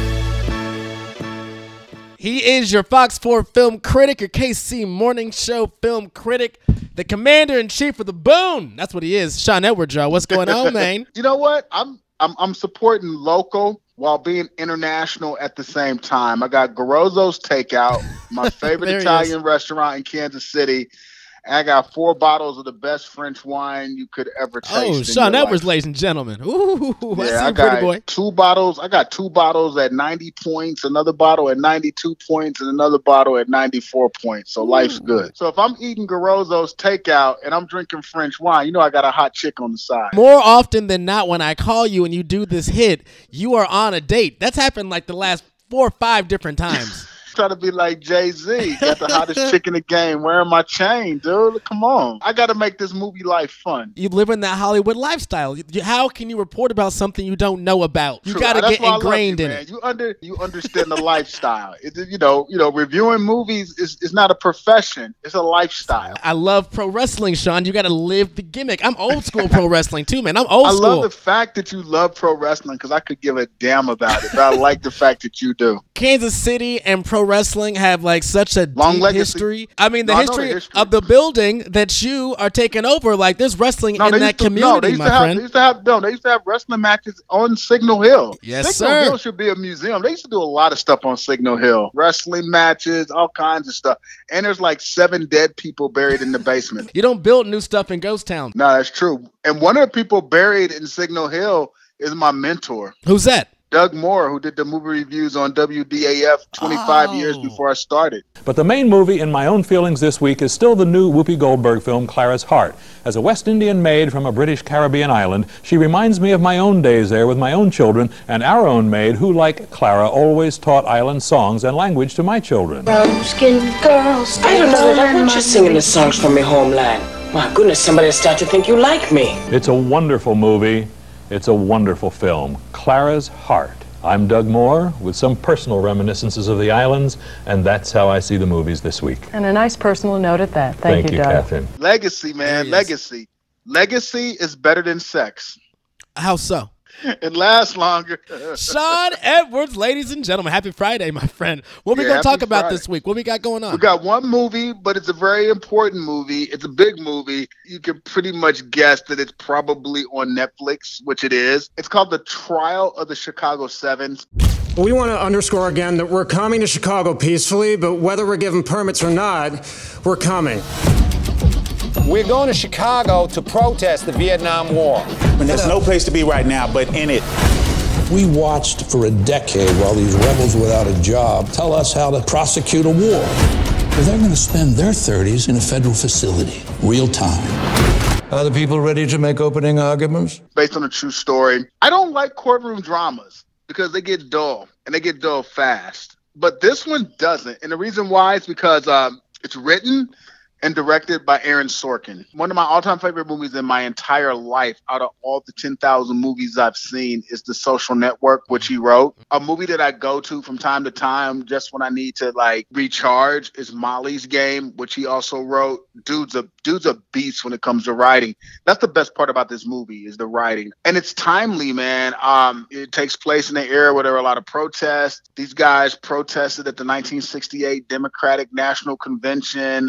He is your Fox 4 film critic, your KC Morning Show film critic, the commander-in-chief of the Boone. That's what he is. Sean Edwards, y'all. What's going on, man? You know what? I'm supporting local while being international at the same time. I got Garozzo's Takeout, my favorite Italian restaurant in Kansas City. And I got 4 bottles of the best French wine you could ever taste. Oh, Sean Edwards, ladies and gentlemen. Ooh, yeah, I got pretty boy. 2 bottles. I got 2 bottles at 90 points, another bottle at 92 points, and another bottle at 94 points. So life's good. So if I'm eating Garozzo's Takeout and I'm drinking French wine, I got a hot chick on the side. More often than not, when I call you and you do this hit, you are on a date. That's happened like the last 4 or 5 different times. Try to be like Jay-Z, got the hottest chick in the game, wearing my chain, dude. Come on. I got to make this movie life fun. You live in that Hollywood lifestyle. How can you report about something you don't know about? You got to get ingrained in it. You understand the lifestyle. Reviewing movies is not a profession. It's a lifestyle. I love pro wrestling, Sean. You got to live the gimmick. I'm old school pro wrestling too, man. I'm old school. I love the fact that you love pro wrestling because I could give a damn about it. But I like the fact that you do. Kansas City and pro wrestling have like such a long deep history. I mean, the history of the building that you are taking over. Like, there's wrestling in that community, my friend. They used to have wrestling matches on Signal Hill. Yes, Signal Hill should be a museum. They used to do a lot of stuff on Signal Hill. Wrestling matches, all kinds of stuff. And there's like 7 dead people buried in the basement. You don't build new stuff in Ghost Town. No, that's true. And one of the people buried in Signal Hill is my mentor. Who's that? Doug Moore, who did the movie reviews on WDAF 25 years before I started. But the main movie in my own feelings this week is still the new Whoopi Goldberg film, Clara's Heart. As a West Indian maid from a British Caribbean island, she reminds me of my own days there with my own children and our own maid who, like Clara, always taught island songs and language to my children. Brown-skinned girls. I don't know that I want you singing the songs from my homeland. My goodness, somebody will start to think you like me. It's a wonderful movie. It's a wonderful film, Clara's Heart. I'm Doug Moore with some personal reminiscences of the islands, and that's how I see the movies this week. And a nice personal note at that. Thank you, Doug. Catherine. Legacy, man, legacy. Legacy is better than sex. How so? It lasts longer. Sean Edwards, ladies and gentlemen, happy Friday, my friend. What are we going to talk about this week? What we got going on? We got one movie, but it's a very important movie. It's a big movie. You can pretty much guess that it's probably on Netflix, which it is. It's called The Trial of the Chicago 7. We want to underscore again that we're coming to Chicago peacefully, but whether we're given permits or not, we're coming. We're going to Chicago to protest the Vietnam War. And there's no place to be right now but in it. We watched for a decade while these rebels without a job tell us how to prosecute a war. But they're going to spend their 30s in a federal facility, real time. Are the people ready to make opening arguments? Based on a true story. I don't like courtroom dramas because they get dull, and they get dull fast. but this one doesn't. And the reason why is because it's written and directed by Aaron Sorkin. One of my all-time favorite movies in my entire life, out of all the 10,000 movies I've seen, is The Social Network, which he wrote. A movie that I go to from time to time just when I need to like recharge is Molly's Game, which he also wrote. Dude's a beast when it comes to writing. That's the best part about this movie is the writing. And it's timely, man. It takes place in an era where there were a lot of protests. These guys protested at the 1968 Democratic National Convention.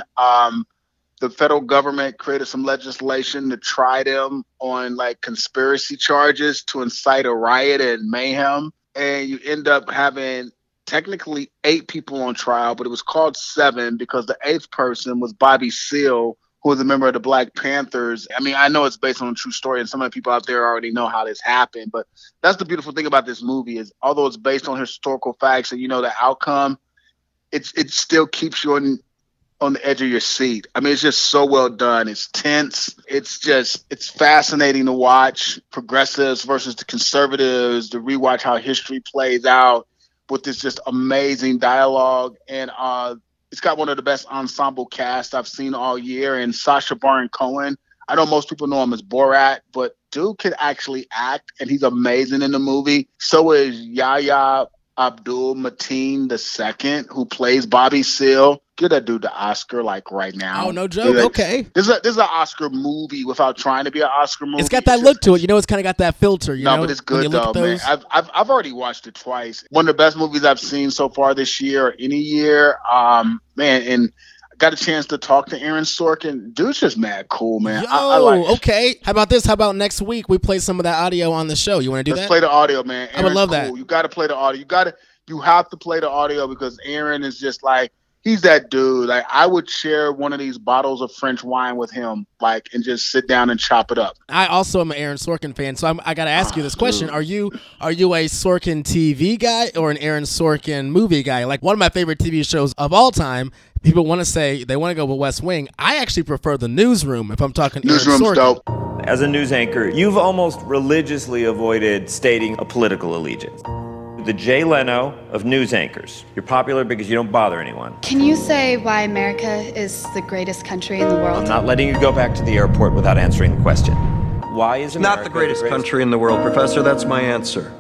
The federal government created some legislation to try them on like conspiracy charges to incite a riot and mayhem. And you end up having technically 8 people on trial, but it was called 7 because the 8th person was Bobby Seale, who was a member of the Black Panthers. I mean, I know it's based on a true story and some of the people out there already know how this happened, but that's the beautiful thing about this movie is although it's based on historical facts and you know the outcome, it still keeps you on the edge of your seat. I mean, it's just so well done. It's tense. It's fascinating to watch progressives versus the conservatives, to rewatch how history plays out with this just amazing dialogue. And it's got one of the best ensemble casts I've seen all year. And Sacha Baron Cohen, I know most people know him as Borat, but dude can actually act and he's amazing in the movie. So is Yahya Abdul-Mateen II, who plays Bobby Seale. Give that dude the Oscar like right now. Oh, no joke. Okay. This is an Oscar movie without trying to be an Oscar movie. It's got that look to it. You know, it's kind of got that filter. You know, but it's good though, man. I've already watched it twice. One of the best movies I've seen so far this year or any year. Man, and I got a chance to talk to Aaron Sorkin. Dude's just mad cool, man. Okay. How about this? How about next week we play some of that audio on the show? You want to do that? Let's play the audio, man. I would love that. You got to play the audio. You have to play the audio because Aaron is just like, he's that dude. Like, I would share one of these bottles of French wine with him, like, and just sit down and chop it up. I also am an Aaron Sorkin fan, so I got to ask you this question: Are you a Sorkin TV guy or an Aaron Sorkin movie guy? Like, one of my favorite TV shows of all time. People want to say they want to go with West Wing. I actually prefer The Newsroom. If I'm talking Newsroom's Aaron Sorkin. dope. As a news anchor, you've almost religiously avoided stating a political allegiance. The Jay Leno of news anchors. You're popular because you don't bother anyone. Can you say why America is the greatest country in the world? I'm not letting you go back to the airport without answering the question. Why is America not the greatest country in the world, Professor? That's my answer.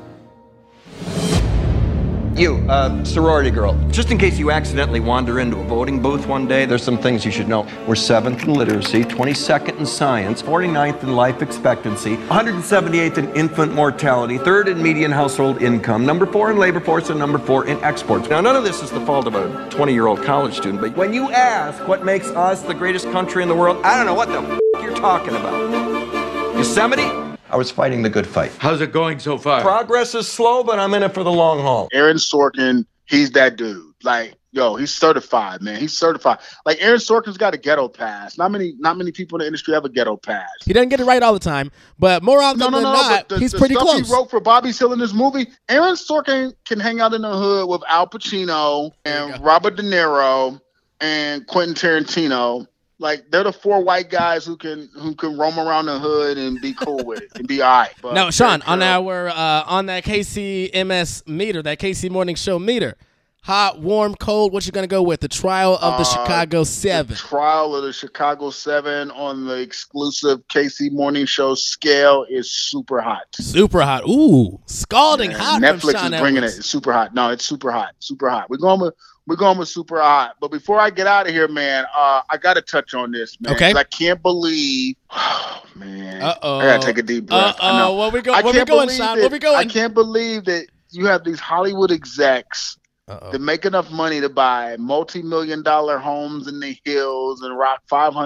You, sorority girl, just in case you accidentally wander into a voting booth one day, there's some things you should know. We're 7th in literacy, 22nd in science, 49th in life expectancy, 178th in infant mortality, 3rd in median household income, number 4 in labor force, and number 4 in exports. Now, none of this is the fault of a 20-year-old college student, but when you ask what makes us the greatest country in the world, I don't know what the you're talking about. Yosemite? I was fighting the good fight. How's it going so far? Progress is slow, but I'm in it for the long haul. Aaron Sorkin, he's that dude. Like, yo, he's certified, man. He's certified. Like, Aaron Sorkin's got a ghetto pass. Not many people in the industry have a ghetto pass. He doesn't get it right all the time, but more often than not, he's pretty close. The stuff he wrote for Bobby Seale in this movie, Aaron Sorkin can hang out in the hood with Al Pacino and Robert De Niro and Quentin Tarantino. Like, they're the 4 white guys who can roam around the hood and be cool with it and be all right. But now, Sean, on that KCMS meter, that KC Morning Show meter, hot, warm, cold, what you gonna go with? The trial of the Chicago 7. The trial of the Chicago 7 on the exclusive KC Morning Show scale is super hot. Super hot. Ooh, scalding hot. Netflix from Sean is bringing Edwards. it. It's super hot. No, it's super hot. Super hot. We're going with super hot. But before I get out of here, man, I got to touch on this, man. Okay. I can't believe. Oh, man. Uh-oh. I got to take a deep breath. Uh-oh. Where we going, Sean? Where we going? I can't believe that you have these Hollywood execs that make enough money to buy multi-million-dollar homes in the hills and rock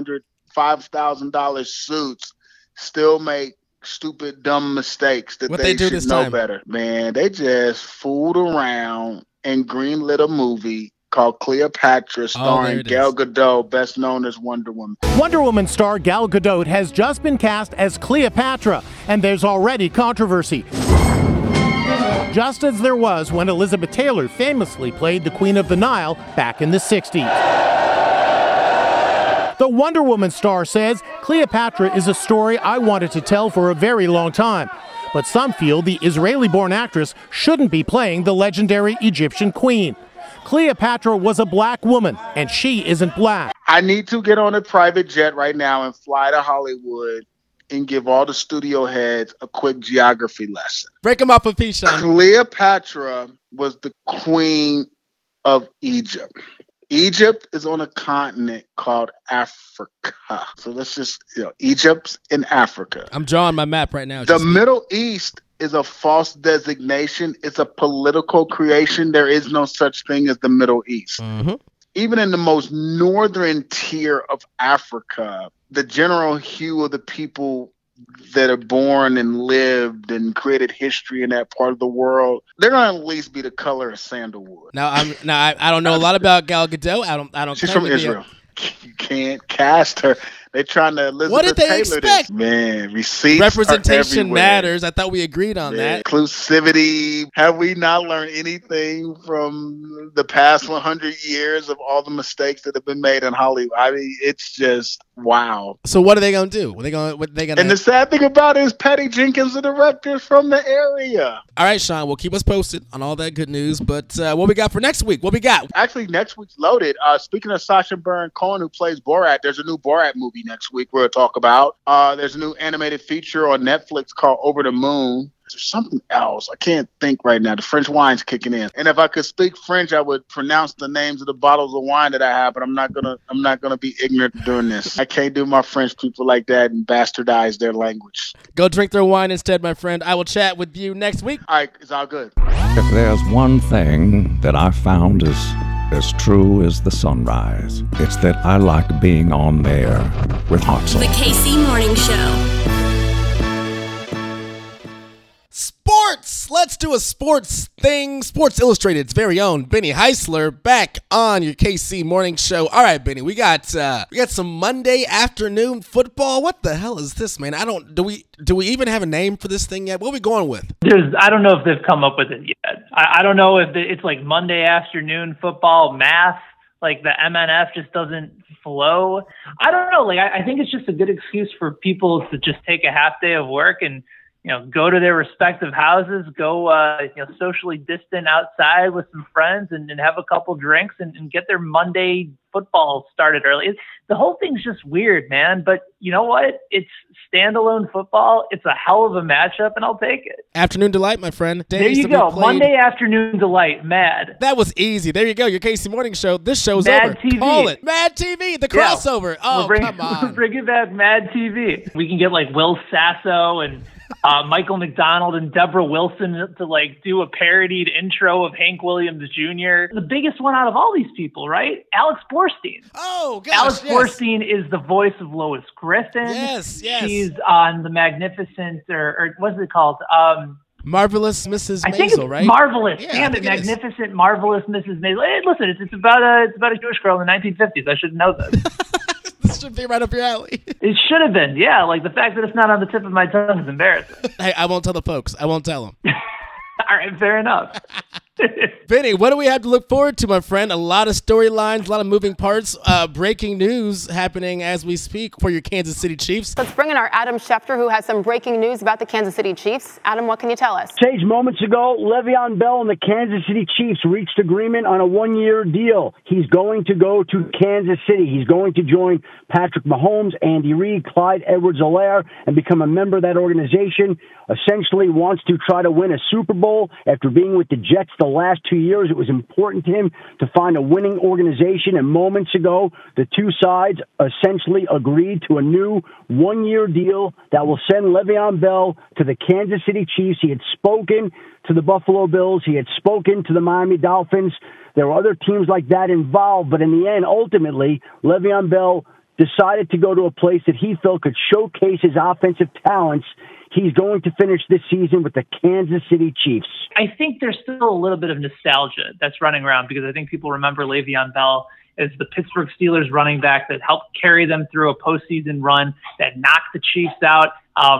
$5,000 suits, still make stupid, dumb mistakes that they should know better. Man, they just fooled around and greenlit a movie called Cleopatra starring Gal Gadot, best known as Wonder Woman. Wonder Woman star Gal Gadot has just been cast as Cleopatra, and there's already controversy. Just as there was when Elizabeth Taylor famously played the Queen of the Nile back in the 60s. The Wonder Woman star says, Cleopatra is a story I wanted to tell for a very long time. But some feel the Israeli-born actress shouldn't be playing the legendary Egyptian queen. Cleopatra was a black woman, and she isn't black. I need to get on a private jet right now and fly to Hollywood and give all the studio heads a quick geography lesson. Break them up a piece, Sean. Cleopatra was the queen of Egypt. Egypt is on a continent called Africa. So let's just, Egypt's in Africa. I'm drawing my map right now. The Middle East is a false designation. It's a political creation. There is no such thing as the Middle East. Mm-hmm. Even in the most northern tier of Africa, the general hue of the people that are born and lived and created history in that part of the world, they're going to at least be the color of sandalwood. Now I don't know a lot about Gal Gadot. I don't. She's from Israel. You can't cast her. They're trying to Elizabeth What did they Taylor expect? This. Man, receipts Representation are matters. I thought we agreed on that. Inclusivity. Have we not learned anything from the past 100 years of all the mistakes that have been made in Hollywood? I mean, it's just wow. So what are they going to do? What they going? And the sad thing about it is Patty Jenkins, the director, is from the area. All right, Sean. Well, keep us posted on all that good news. But what we got for next week? What we got? Actually, next week's loaded. Speaking of Sacha Baron Cohen, who plays Borat, there's a new Borat movie next week we're going to talk about. There's a new animated feature on Netflix called Over the Moon. There's something else. I can't think right now. The French wine's kicking in. And if I could speak French, I would pronounce the names of the bottles of wine that I have, but I'm not gonna be ignorant doing this. I can't do my French people like that and bastardize their language. Go drink their wine instead, my friend. I will chat with you next week. All right, it's all good. If there's one thing that I found is as true as the sunrise, it's that I like being on there with Hartzell. The KC Morning Show. Sports! Let's do a sports thing. Sports Illustrated's very own Benny Heisler back on your KC Morning Show. All right, Benny, we got some Monday afternoon football. What the hell is this, man? Do we even have a name for this thing yet? What are we going with? I don't know if they've come up with it yet. I don't know if it's like Monday afternoon football math. Like the MNF just doesn't flow. I don't know. Like I think it's just a good excuse for people to just take a half day of work and go to their respective houses, go, socially distant outside with some friends and have a couple drinks and get their Monday football started early. The whole thing's just weird, man. But you know what? It's standalone football. It's a hell of a matchup, and I'll take it. Afternoon Delight, my friend. There you go. Monday Afternoon Delight, Mad. That was easy. There you go. Your KC Morning Show. This show's Mad over. TV. Call it. Mad TV, the crossover. Come on. We're bringing back Mad TV. We can get like Will Sasso and Michael McDonald and Deborah Wilson to do a parodied intro of Hank Williams Jr. The biggest one out of all these people, right? Alex Borstein. Oh, gosh, Alex Borstein is the voice of Lois Griffin. Yes. She's on the Magnificent, or what's it called? Marvelous Mrs. Maisel, I think it's right? Marvelous. Yeah, Damn it, Magnificent, Marvelous Mrs. Maisel. Hey, listen, it's about a Jewish girl in the 1950s. I should know this. This should be right up your alley. It should have been, yeah. Like the fact that it's not on the tip of my tongue is embarrassing. Hey, I won't tell the folks. I won't tell them. All right, fair enough. Benny, what do we have to look forward to, my friend? A lot of storylines, a lot of moving parts, breaking news happening as we speak for your Kansas City Chiefs. Let's bring in our Adam Schefter, who has some breaking news about the Kansas City Chiefs. Adam, what can you tell us? Sage, moments ago, Le'Veon Bell and the Kansas City Chiefs reached agreement on a one-year deal. He's going to go to Kansas City. He's going to join Patrick Mahomes, Andy Reid, Clyde Edwards-Helaire, and become a member of that organization. Essentially wants to try to win a Super Bowl. After being with the Jets the last 2 years, it was important to him to find a winning organization. And moments ago, the two sides essentially agreed to a new one-year deal that will send Le'Veon Bell to the Kansas City Chiefs. He had spoken to the Buffalo Bills. He had spoken to the Miami Dolphins. There were other teams like that involved. But in the end, ultimately, Le'Veon Bell decided to go to a place that he felt could showcase his offensive talents. He's going to finish this season with the Kansas City Chiefs. I think there's still a little bit of nostalgia that's running around because I think people remember Le'Veon Bell as the Pittsburgh Steelers running back that helped carry them through a postseason run that knocked the Chiefs out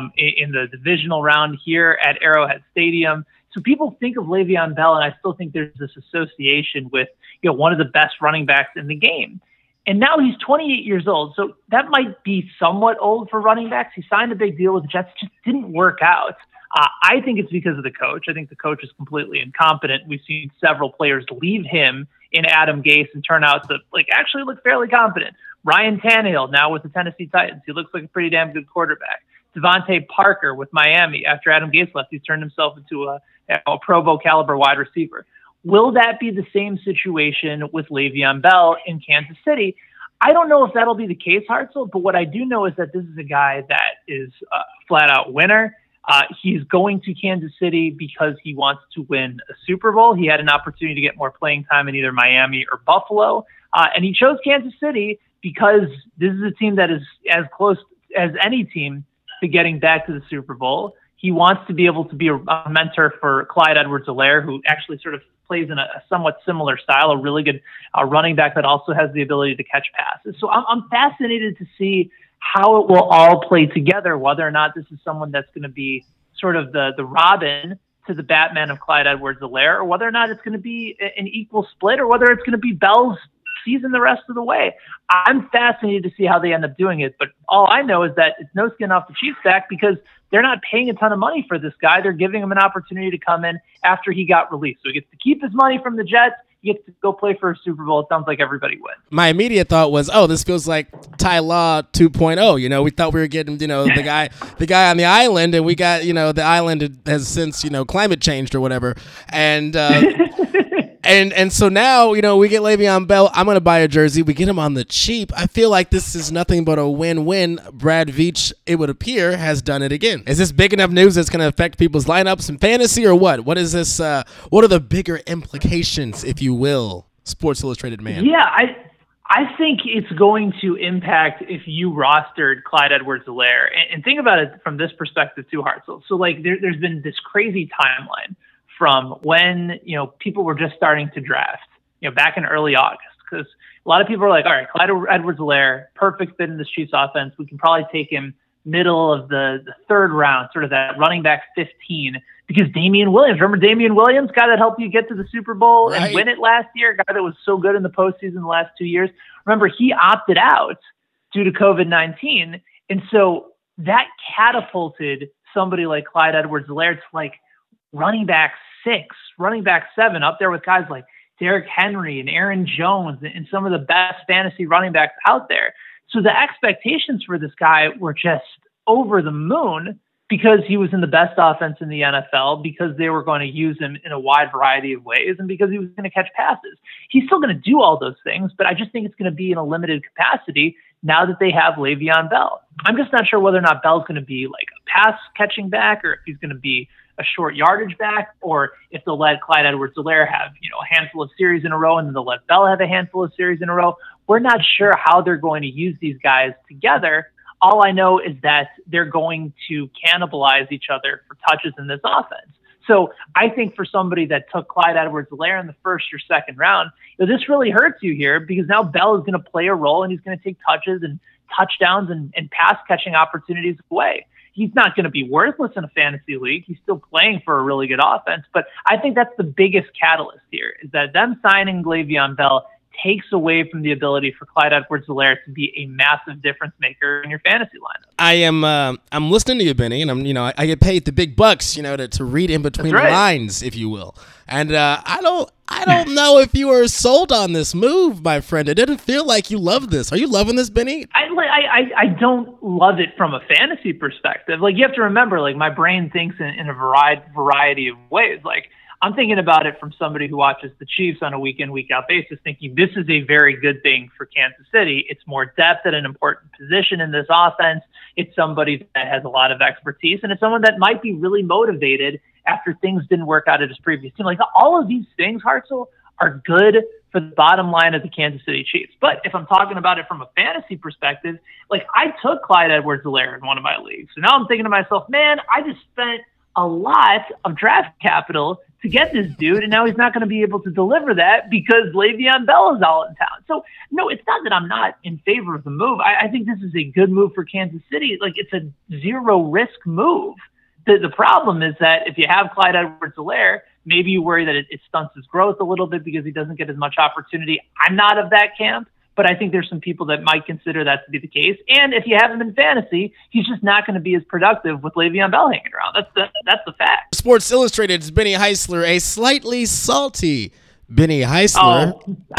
in the divisional round here at Arrowhead Stadium. So people think of Le'Veon Bell, and I still think there's this association with one of the best running backs in the game. And now he's 28 years old, so that might be somewhat old for running backs. He signed a big deal with the Jets, just didn't work out. I think it's because of the coach. I think the coach is completely incompetent. We've seen several players leave him in Adam Gase and turn out to actually look fairly competent. Ryan Tannehill now with the Tennessee Titans. He looks like a pretty damn good quarterback. Devontae Parker with Miami. After Adam Gase left, he's turned himself into a Pro Bowl caliber wide receiver. Will that be the same situation with Le'Veon Bell in Kansas City? I don't know if that'll be the case, Hartzell, but what I do know is that this is a guy that is a flat-out winner. He's going to Kansas City because he wants to win a Super Bowl. He had an opportunity to get more playing time in either Miami or Buffalo, and he chose Kansas City because this is a team that is as close as any team to getting back to the Super Bowl. He wants to be able to be a mentor for Clyde Edwards-Helaire, who actually sort of plays in a somewhat similar style, a really good running back that also has the ability to catch passes. So I'm fascinated to see how it will all play together, whether or not this is someone that's going to be sort of the Robin to the Batman of Clyde Edwards-Helaire, or whether or not it's going to be an equal split, or whether it's going to be Bell's season the rest of the way. I'm fascinated to see how they end up doing it, but all I know is that it's no skin off the Chiefs' back because they're not paying a ton of money for this guy. They're giving him an opportunity to come in after he got released. So he gets to keep his money from the Jets. He gets to go play for a Super Bowl. It sounds like everybody wins. My immediate thought was, this feels like Ty Law 2.0. We thought we were getting, the guy on the island, and we got, the island has since, climate changed or whatever. And And so now, we get Le'Veon Bell. I'm going to buy a jersey. We get him on the cheap. I feel like this is nothing but a win-win. Brad Veach, it would appear, has done it again. Is this big enough news that's going to affect people's lineups in fantasy or what? What is this? What are the bigger implications, if you will, Sports Illustrated man? Yeah, I think it's going to impact if you rostered Clyde Edwards-Helaire. And think about it from this perspective too, Hartzell. So there's been this crazy timeline from when, people were just starting to draft, back in early August, because a lot of people are like, all right, Clyde Edwards-Helaire, perfect fit in this Chiefs offense. We can probably take him middle of the third round, sort of that running back 15, because Damian Williams, remember Damian Williams, guy that helped you get to the Super Bowl and win it last year, guy that was so good in the postseason the last 2 years. Remember, he opted out due to COVID-19. And so that catapulted somebody like Clyde Edwards-Helaire to running back 6, running back 7, up there with guys like Derrick Henry and Aaron Jones and some of the best fantasy running backs out there. So the expectations for this guy were just over the moon because he was in the best offense in the NFL, because they were going to use him in a wide variety of ways, and because he was going to catch passes. He's still going to do all those things, but I just think it's going to be in a limited capacity now that they have Le'Veon Bell. I'm just not sure whether or not Bell's going to be like a pass catching back, or if he's going to be a short yardage back, or if they'll let Clyde Edwards-Helaire have, a handful of series in a row, and then they'll let Bell have a handful of series in a row. We're not sure how they're going to use these guys together. All I know is that they're going to cannibalize each other for touches in this offense. So I think for somebody that took Clyde Edwards-Helaire in the first or second round, this really hurts you here, because now Bell is going to play a role, and he's going to take touches and touchdowns and pass catching opportunities away. He's not going to be worthless in a fantasy league. He's still playing for a really good offense. But I think that's the biggest catalyst here, is that them signing Le'Veon Bell takes away from the ability for Clyde Edwards-Helaire to be a massive difference maker in your fantasy lineup. I'm listening to you, Benny, and I get paid the big bucks, to read in between the lines, if you will. And I don't know if you are sold on this move, my friend. It didn't feel like you love this. Are you loving this, Benny? I don't love it from a fantasy perspective. You have to remember, my brain thinks in a variety of ways. I'm thinking about it from somebody who watches the Chiefs on a week-in, week-out basis, thinking this is a very good thing for Kansas City. It's more depth at an important position in this offense. It's somebody that has a lot of expertise, and it's someone that might be really motivated after things didn't work out at his previous team. All of these things, Hartzell, are good for the bottom line of the Kansas City Chiefs. But if I'm talking about it from a fantasy perspective, I took Clyde Edwards-Helaire in one of my leagues. So now I'm thinking to myself, man, I just spent a lot of draft capital to get this dude, and now he's not going to be able to deliver that because Le'Veon Bell is out in town. So, no, it's not that I'm not in favor of the move. I think this is a good move for Kansas City. It's a zero-risk move. The problem is that if you have Clyde Edwards-Helaire, maybe you worry that it stunts his growth a little bit because he doesn't get as much opportunity. I'm not of that camp, but I think there's some people that might consider that to be the case. And if you have him in fantasy, he's just not going to be as productive with Le'Veon Bell hanging around. That's the fact. Sports Illustrated's Benny Heisler, a slightly salty Benny Heisler.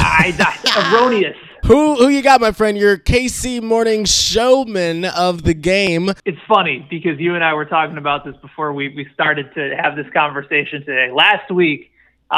Erroneous. Who you got, my friend? Your KC Morning Showman of the game. It's funny because you and I were talking about this before we started to have this conversation today. Last week,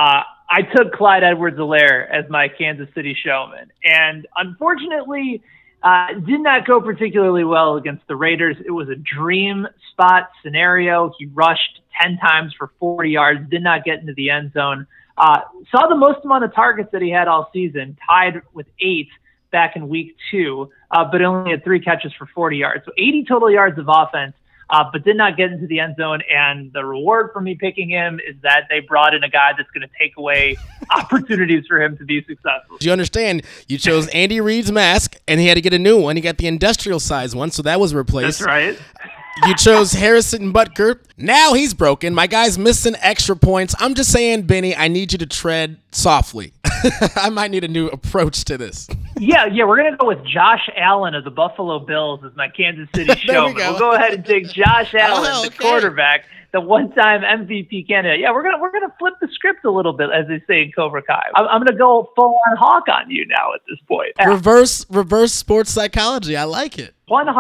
I took Clyde Edwards-Helaire as my Kansas City showman, and unfortunately, did not go particularly well against the Raiders. It was a dream spot scenario. He rushed 10 times for 40 yards, did not get into the end zone. Saw the most amount of targets that he had all season, tied with 8 back in week 2, but only had 3 catches for 40 yards. So 80 total yards of offense, but did not get into the end zone. And the reward for me picking him is that they brought in a guy that's going to take away opportunities for him to be successful. Do you understand? You chose Andy Reid's mask, and he had to get a new one. He got the industrial size one, so that was replaced. That's right. You chose Harrison Butker. Now he's broken. My guy's missing extra points. I'm just saying, Benny, I need you to tread softly. I might need a new approach to this. Yeah, we're going to go with Josh Allen of the Buffalo Bills as my Kansas City showman. We'll go ahead and take Josh Allen, the quarterback, the one-time MVP candidate. Yeah, we're gonna flip the script a little bit, as they say in Cobra Kai. I'm gonna go full-on Hawk on you now at this point. Reverse sports psychology. I like it.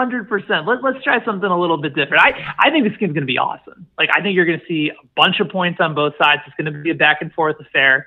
100%. Let's try something a little bit different. I think this game's going to be awesome. Like, I think you're going to see a bunch of points on both sides. It's going to be a back and forth affair.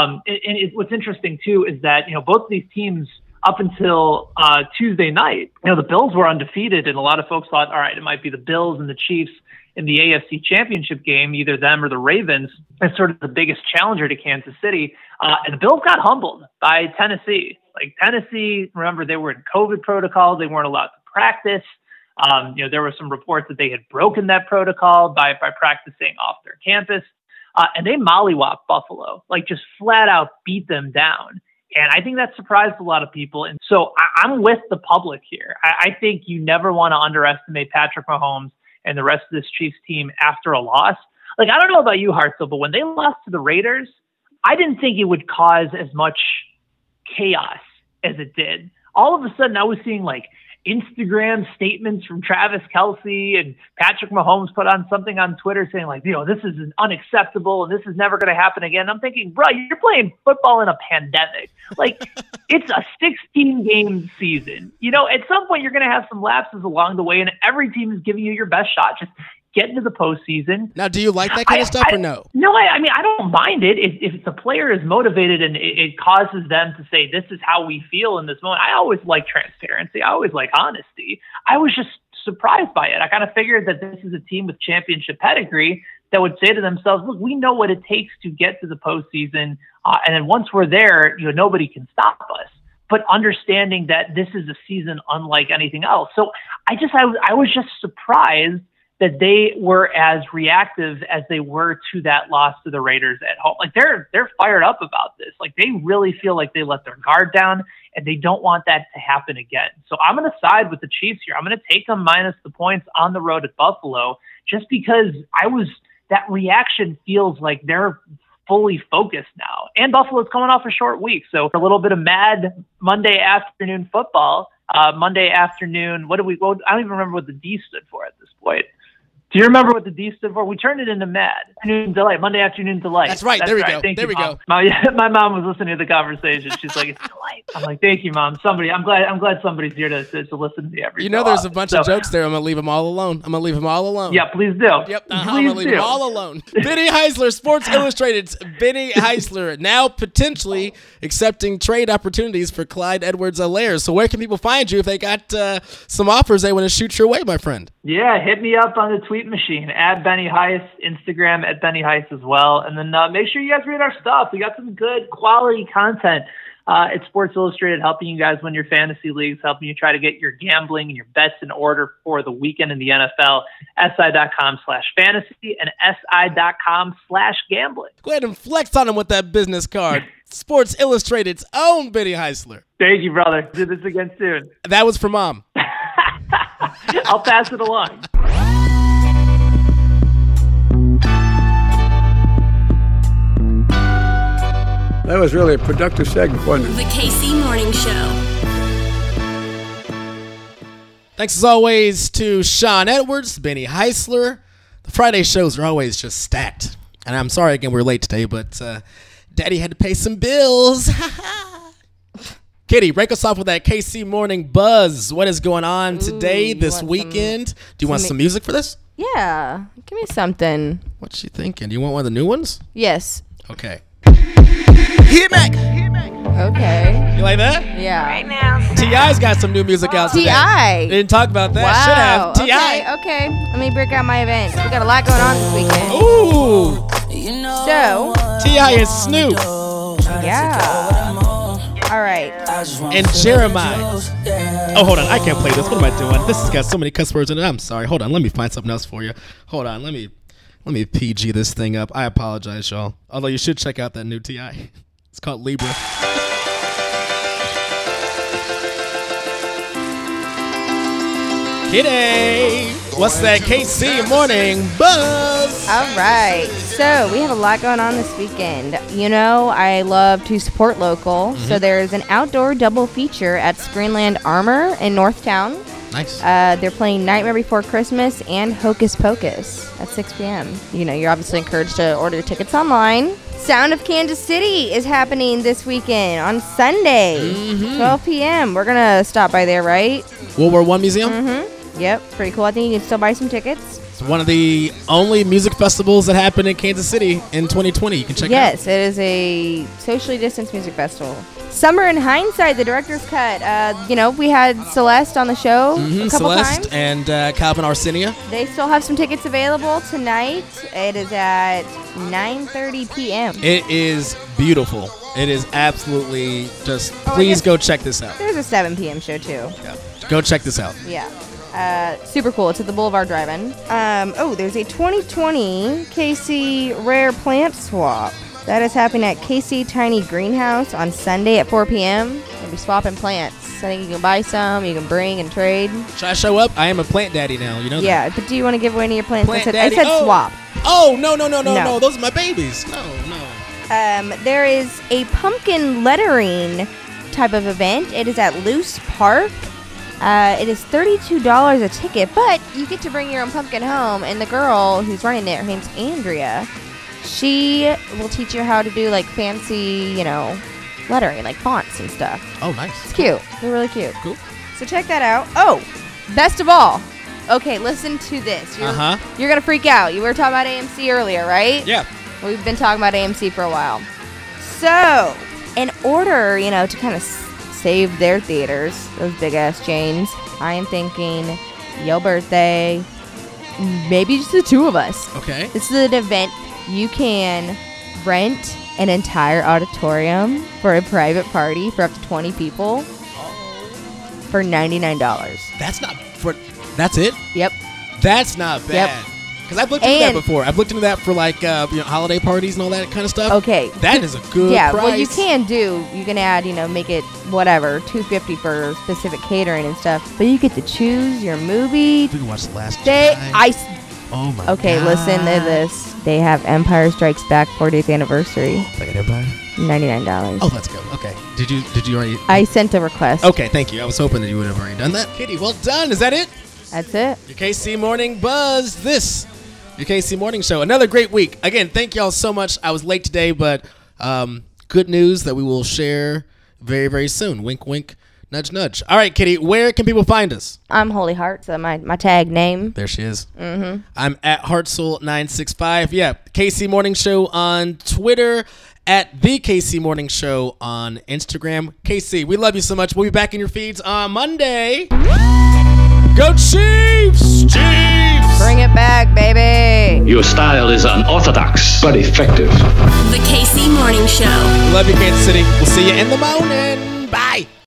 What's interesting too is that, both of these teams up until Tuesday night, the Bills were undefeated, and a lot of folks thought, all right, it might be the Bills and the Chiefs in the AFC Championship game, either them or the Ravens, as sort of the biggest challenger to Kansas City. And the Bills got humbled by Tennessee. Like, Tennessee, remember, they were in COVID protocol. They weren't allowed to practice. There were some reports that they had broken that protocol by practicing off their campus. And they mollywopped Buffalo, like just flat out beat them down. And I think that surprised a lot of people. And so I'm with the public here. I think you never want to underestimate Patrick Mahomes and the rest of this Chiefs team after a loss. Like, I don't know about you, Hartzell, but when they lost to the Raiders, I didn't think it would cause as much chaos as it did. All of a sudden, I was seeing like Instagram statements from Travis Kelce, and Patrick Mahomes put on something on Twitter saying like, this is unacceptable and this is never going to happen again. I'm thinking, bro, you're playing football in a pandemic. Like, it's a 16-game season. At some point you're going to have some lapses along the way, and every team is giving you your best shot. Just get into the postseason. Now, do you like that kind of stuff or no? No, I mean, I don't mind it. If the player is motivated and it causes them to say, this is how we feel in this moment. I always like transparency. I always like honesty. I was just surprised by it. I kind of figured that this is a team with championship pedigree that would say to themselves, look, we know what it takes to get to the postseason. And then once we're there, nobody can stop us. But understanding that this is a season unlike anything else. So I was just surprised that they were as reactive as they were to that loss to the Raiders at home. Like, they're fired up about this. Like, they really feel like they let their guard down, and they don't want that to happen again. So I'm going to side with the Chiefs here. I'm going to take them minus the points on the road at Buffalo, just because that reaction feels like they're fully focused now. And Buffalo's coming off a short week, so a little bit of mad Monday afternoon football. Monday afternoon, I don't even remember what the D stood for at this point. Do you remember what the D stood for? We turned it into MAD. Afternoon Delight. Monday Afternoon Delight. That's right. There we go. There we go. My mom was listening to the conversation. She's like, it's Delight. I'm like, thank you, Mom. I'm glad somebody's here to listen to me every day. There's a bunch of jokes there. I'm going to leave them all alone. Yeah, please do. Yep. I'm going to leave them all alone. Benny Heisler, Sports Illustrated's Benny Heisler, now potentially accepting trade opportunities for Clyde Edwards-Helaire. So where can people find you if they got some offers they want to shoot your way, my friend? Yeah, hit me up on the tweet machine at Benny Heiss, Instagram at Benny Heiss as well. And then make sure you guys read our stuff. We got some good quality content at Sports Illustrated, helping you guys win your fantasy leagues, helping you try to get your gambling and your bets in order for the weekend in the NFL. SI.com/fantasy and SI.com/gambling. Go ahead and flex on them with that business card. Sports Illustrated's own Benny Heisler. Thank you, brother. Do this again soon. That was for Mom. I'll pass it along. That was really a productive segment, wasn't it? The KC Morning Show. Thanks as always to Sean Edwards, Benny Heisler. The Friday shows are always just stacked. And I'm sorry again we're late today, but Daddy had to pay some bills. Kitty, break us off with that KC Morning Buzz. What is going on today, this weekend? Do you want some music for this? Yeah. Give me something. What's she thinking? Do you want one of the new ones? Yes. Okay. Hit back. Okay. You like that? Yeah. Right now. T.I.'s got some new music out today. T.I. Didn't talk about that. Wow. Should have. T.I. Okay. Let me break out my events. We got a lot going on this weekend. Ooh. So. T.I. and Snoop. Yeah. All right. And Jeremiah. Oh, hold on. I can't play this. What am I doing? This has got so many cuss words in it. I'm sorry. Hold on. Let me find something else for you. Hold on. Let me PG this thing up. I apologize, y'all. Although you should check out that new T.I. It's called Libra. Kitty, what's that KC Morning Buzz? All right. So we have a lot going on this weekend. You know, I love to support local. Mm-hmm. So there's an outdoor double feature at Screenland Armor in Northtown. Nice. They're playing Nightmare Before Christmas and Hocus Pocus at 6 p.m. You know, you're obviously encouraged to order your tickets online. Sound of Kansas City is happening this weekend on Sunday, 12 p.m. We're going to stop by there, right? World War I Museum? Mm-hmm. Yep, pretty cool. I think you can still buy some tickets. It's one of the only music festivals that happened in Kansas City in 2020. You can check it out. Yes, it is a socially distanced music festival. Summer in Hindsight, the director's cut. You know, we had Celeste on the show a couple Celeste times. and Calvin Arsenia. They still have some tickets available tonight. It is at 9:30 p.m. It is beautiful. It is absolutely just, please go check this out. There's a 7 p.m. show, too. Yeah. Go check this out. Yeah. Super cool. It's at the Boulevard Drive-In. There's a 2020 KC Rare Plant Swap. That is happening at KC Tiny Greenhouse on Sunday at 4 p.m. We'll be swapping plants. I think you can buy some, you can bring and trade. Should I show up? I am a plant daddy now, you know that. Yeah, but do you want to give away any of your plants? Plant I said daddy. swap. Oh, no. Those are my babies. No. There is a pumpkin lettering type of event. It is at Loose Park. It is $32 a ticket, but you get to bring your own pumpkin home, and the girl who's running it, her name's Andrea, she will teach you how to do, like, fancy, you know, lettering, like fonts and stuff. Oh, nice. It's cute. They're really cute. Cool. So check that out. Oh, best of all. Okay, listen to this. You're going to freak out. You were talking about AMC earlier, right? Yeah. We've been talking about AMC for a while. So, in order, you know, to kind of save their theaters, those big-ass chains, I am thinking, Yo Birthday, maybe just the two of us. Okay. This is an event you can rent an entire auditorium for a private party for up to 20 people for $99. That's it? Yep. That's not bad. Yep. Because I've looked into that before. I've looked into that for like holiday parties and all that kind of stuff. Okay. That is a good price. What you can do, you can add, make it whatever, $250 for specific catering and stuff. But you get to choose your movie. We can watch The Last Jedi. Oh my God. Okay, listen to this. They have Empire Strikes Back 40th anniversary. Like an Empire? $99. Oh, that's good. Okay. Did you already? I sent a request. Okay, thank you. I was hoping that you would have already done that. Kitty, well done. Is that it? That's it. Your KC Morning Buzz. Your KC Morning Show. Another great week. Again, thank y'all so much. I was late today, but good news that we will share very, very soon. Wink, wink, nudge, nudge. All right, Kitty, where can people find us? I'm Holy Heart, so my tag name. There she is. Mm-hmm. I'm at Hartzell965. Yeah, KC Morning Show on Twitter, at The KC Morning Show on Instagram. KC, we love you so much. We'll be back in your feeds on Monday. Go Chiefs! Chiefs! Bring it back, baby. Your style is unorthodox, but effective. The KC Morning Show. Love you, Kansas City. We'll see you in the morning. Bye.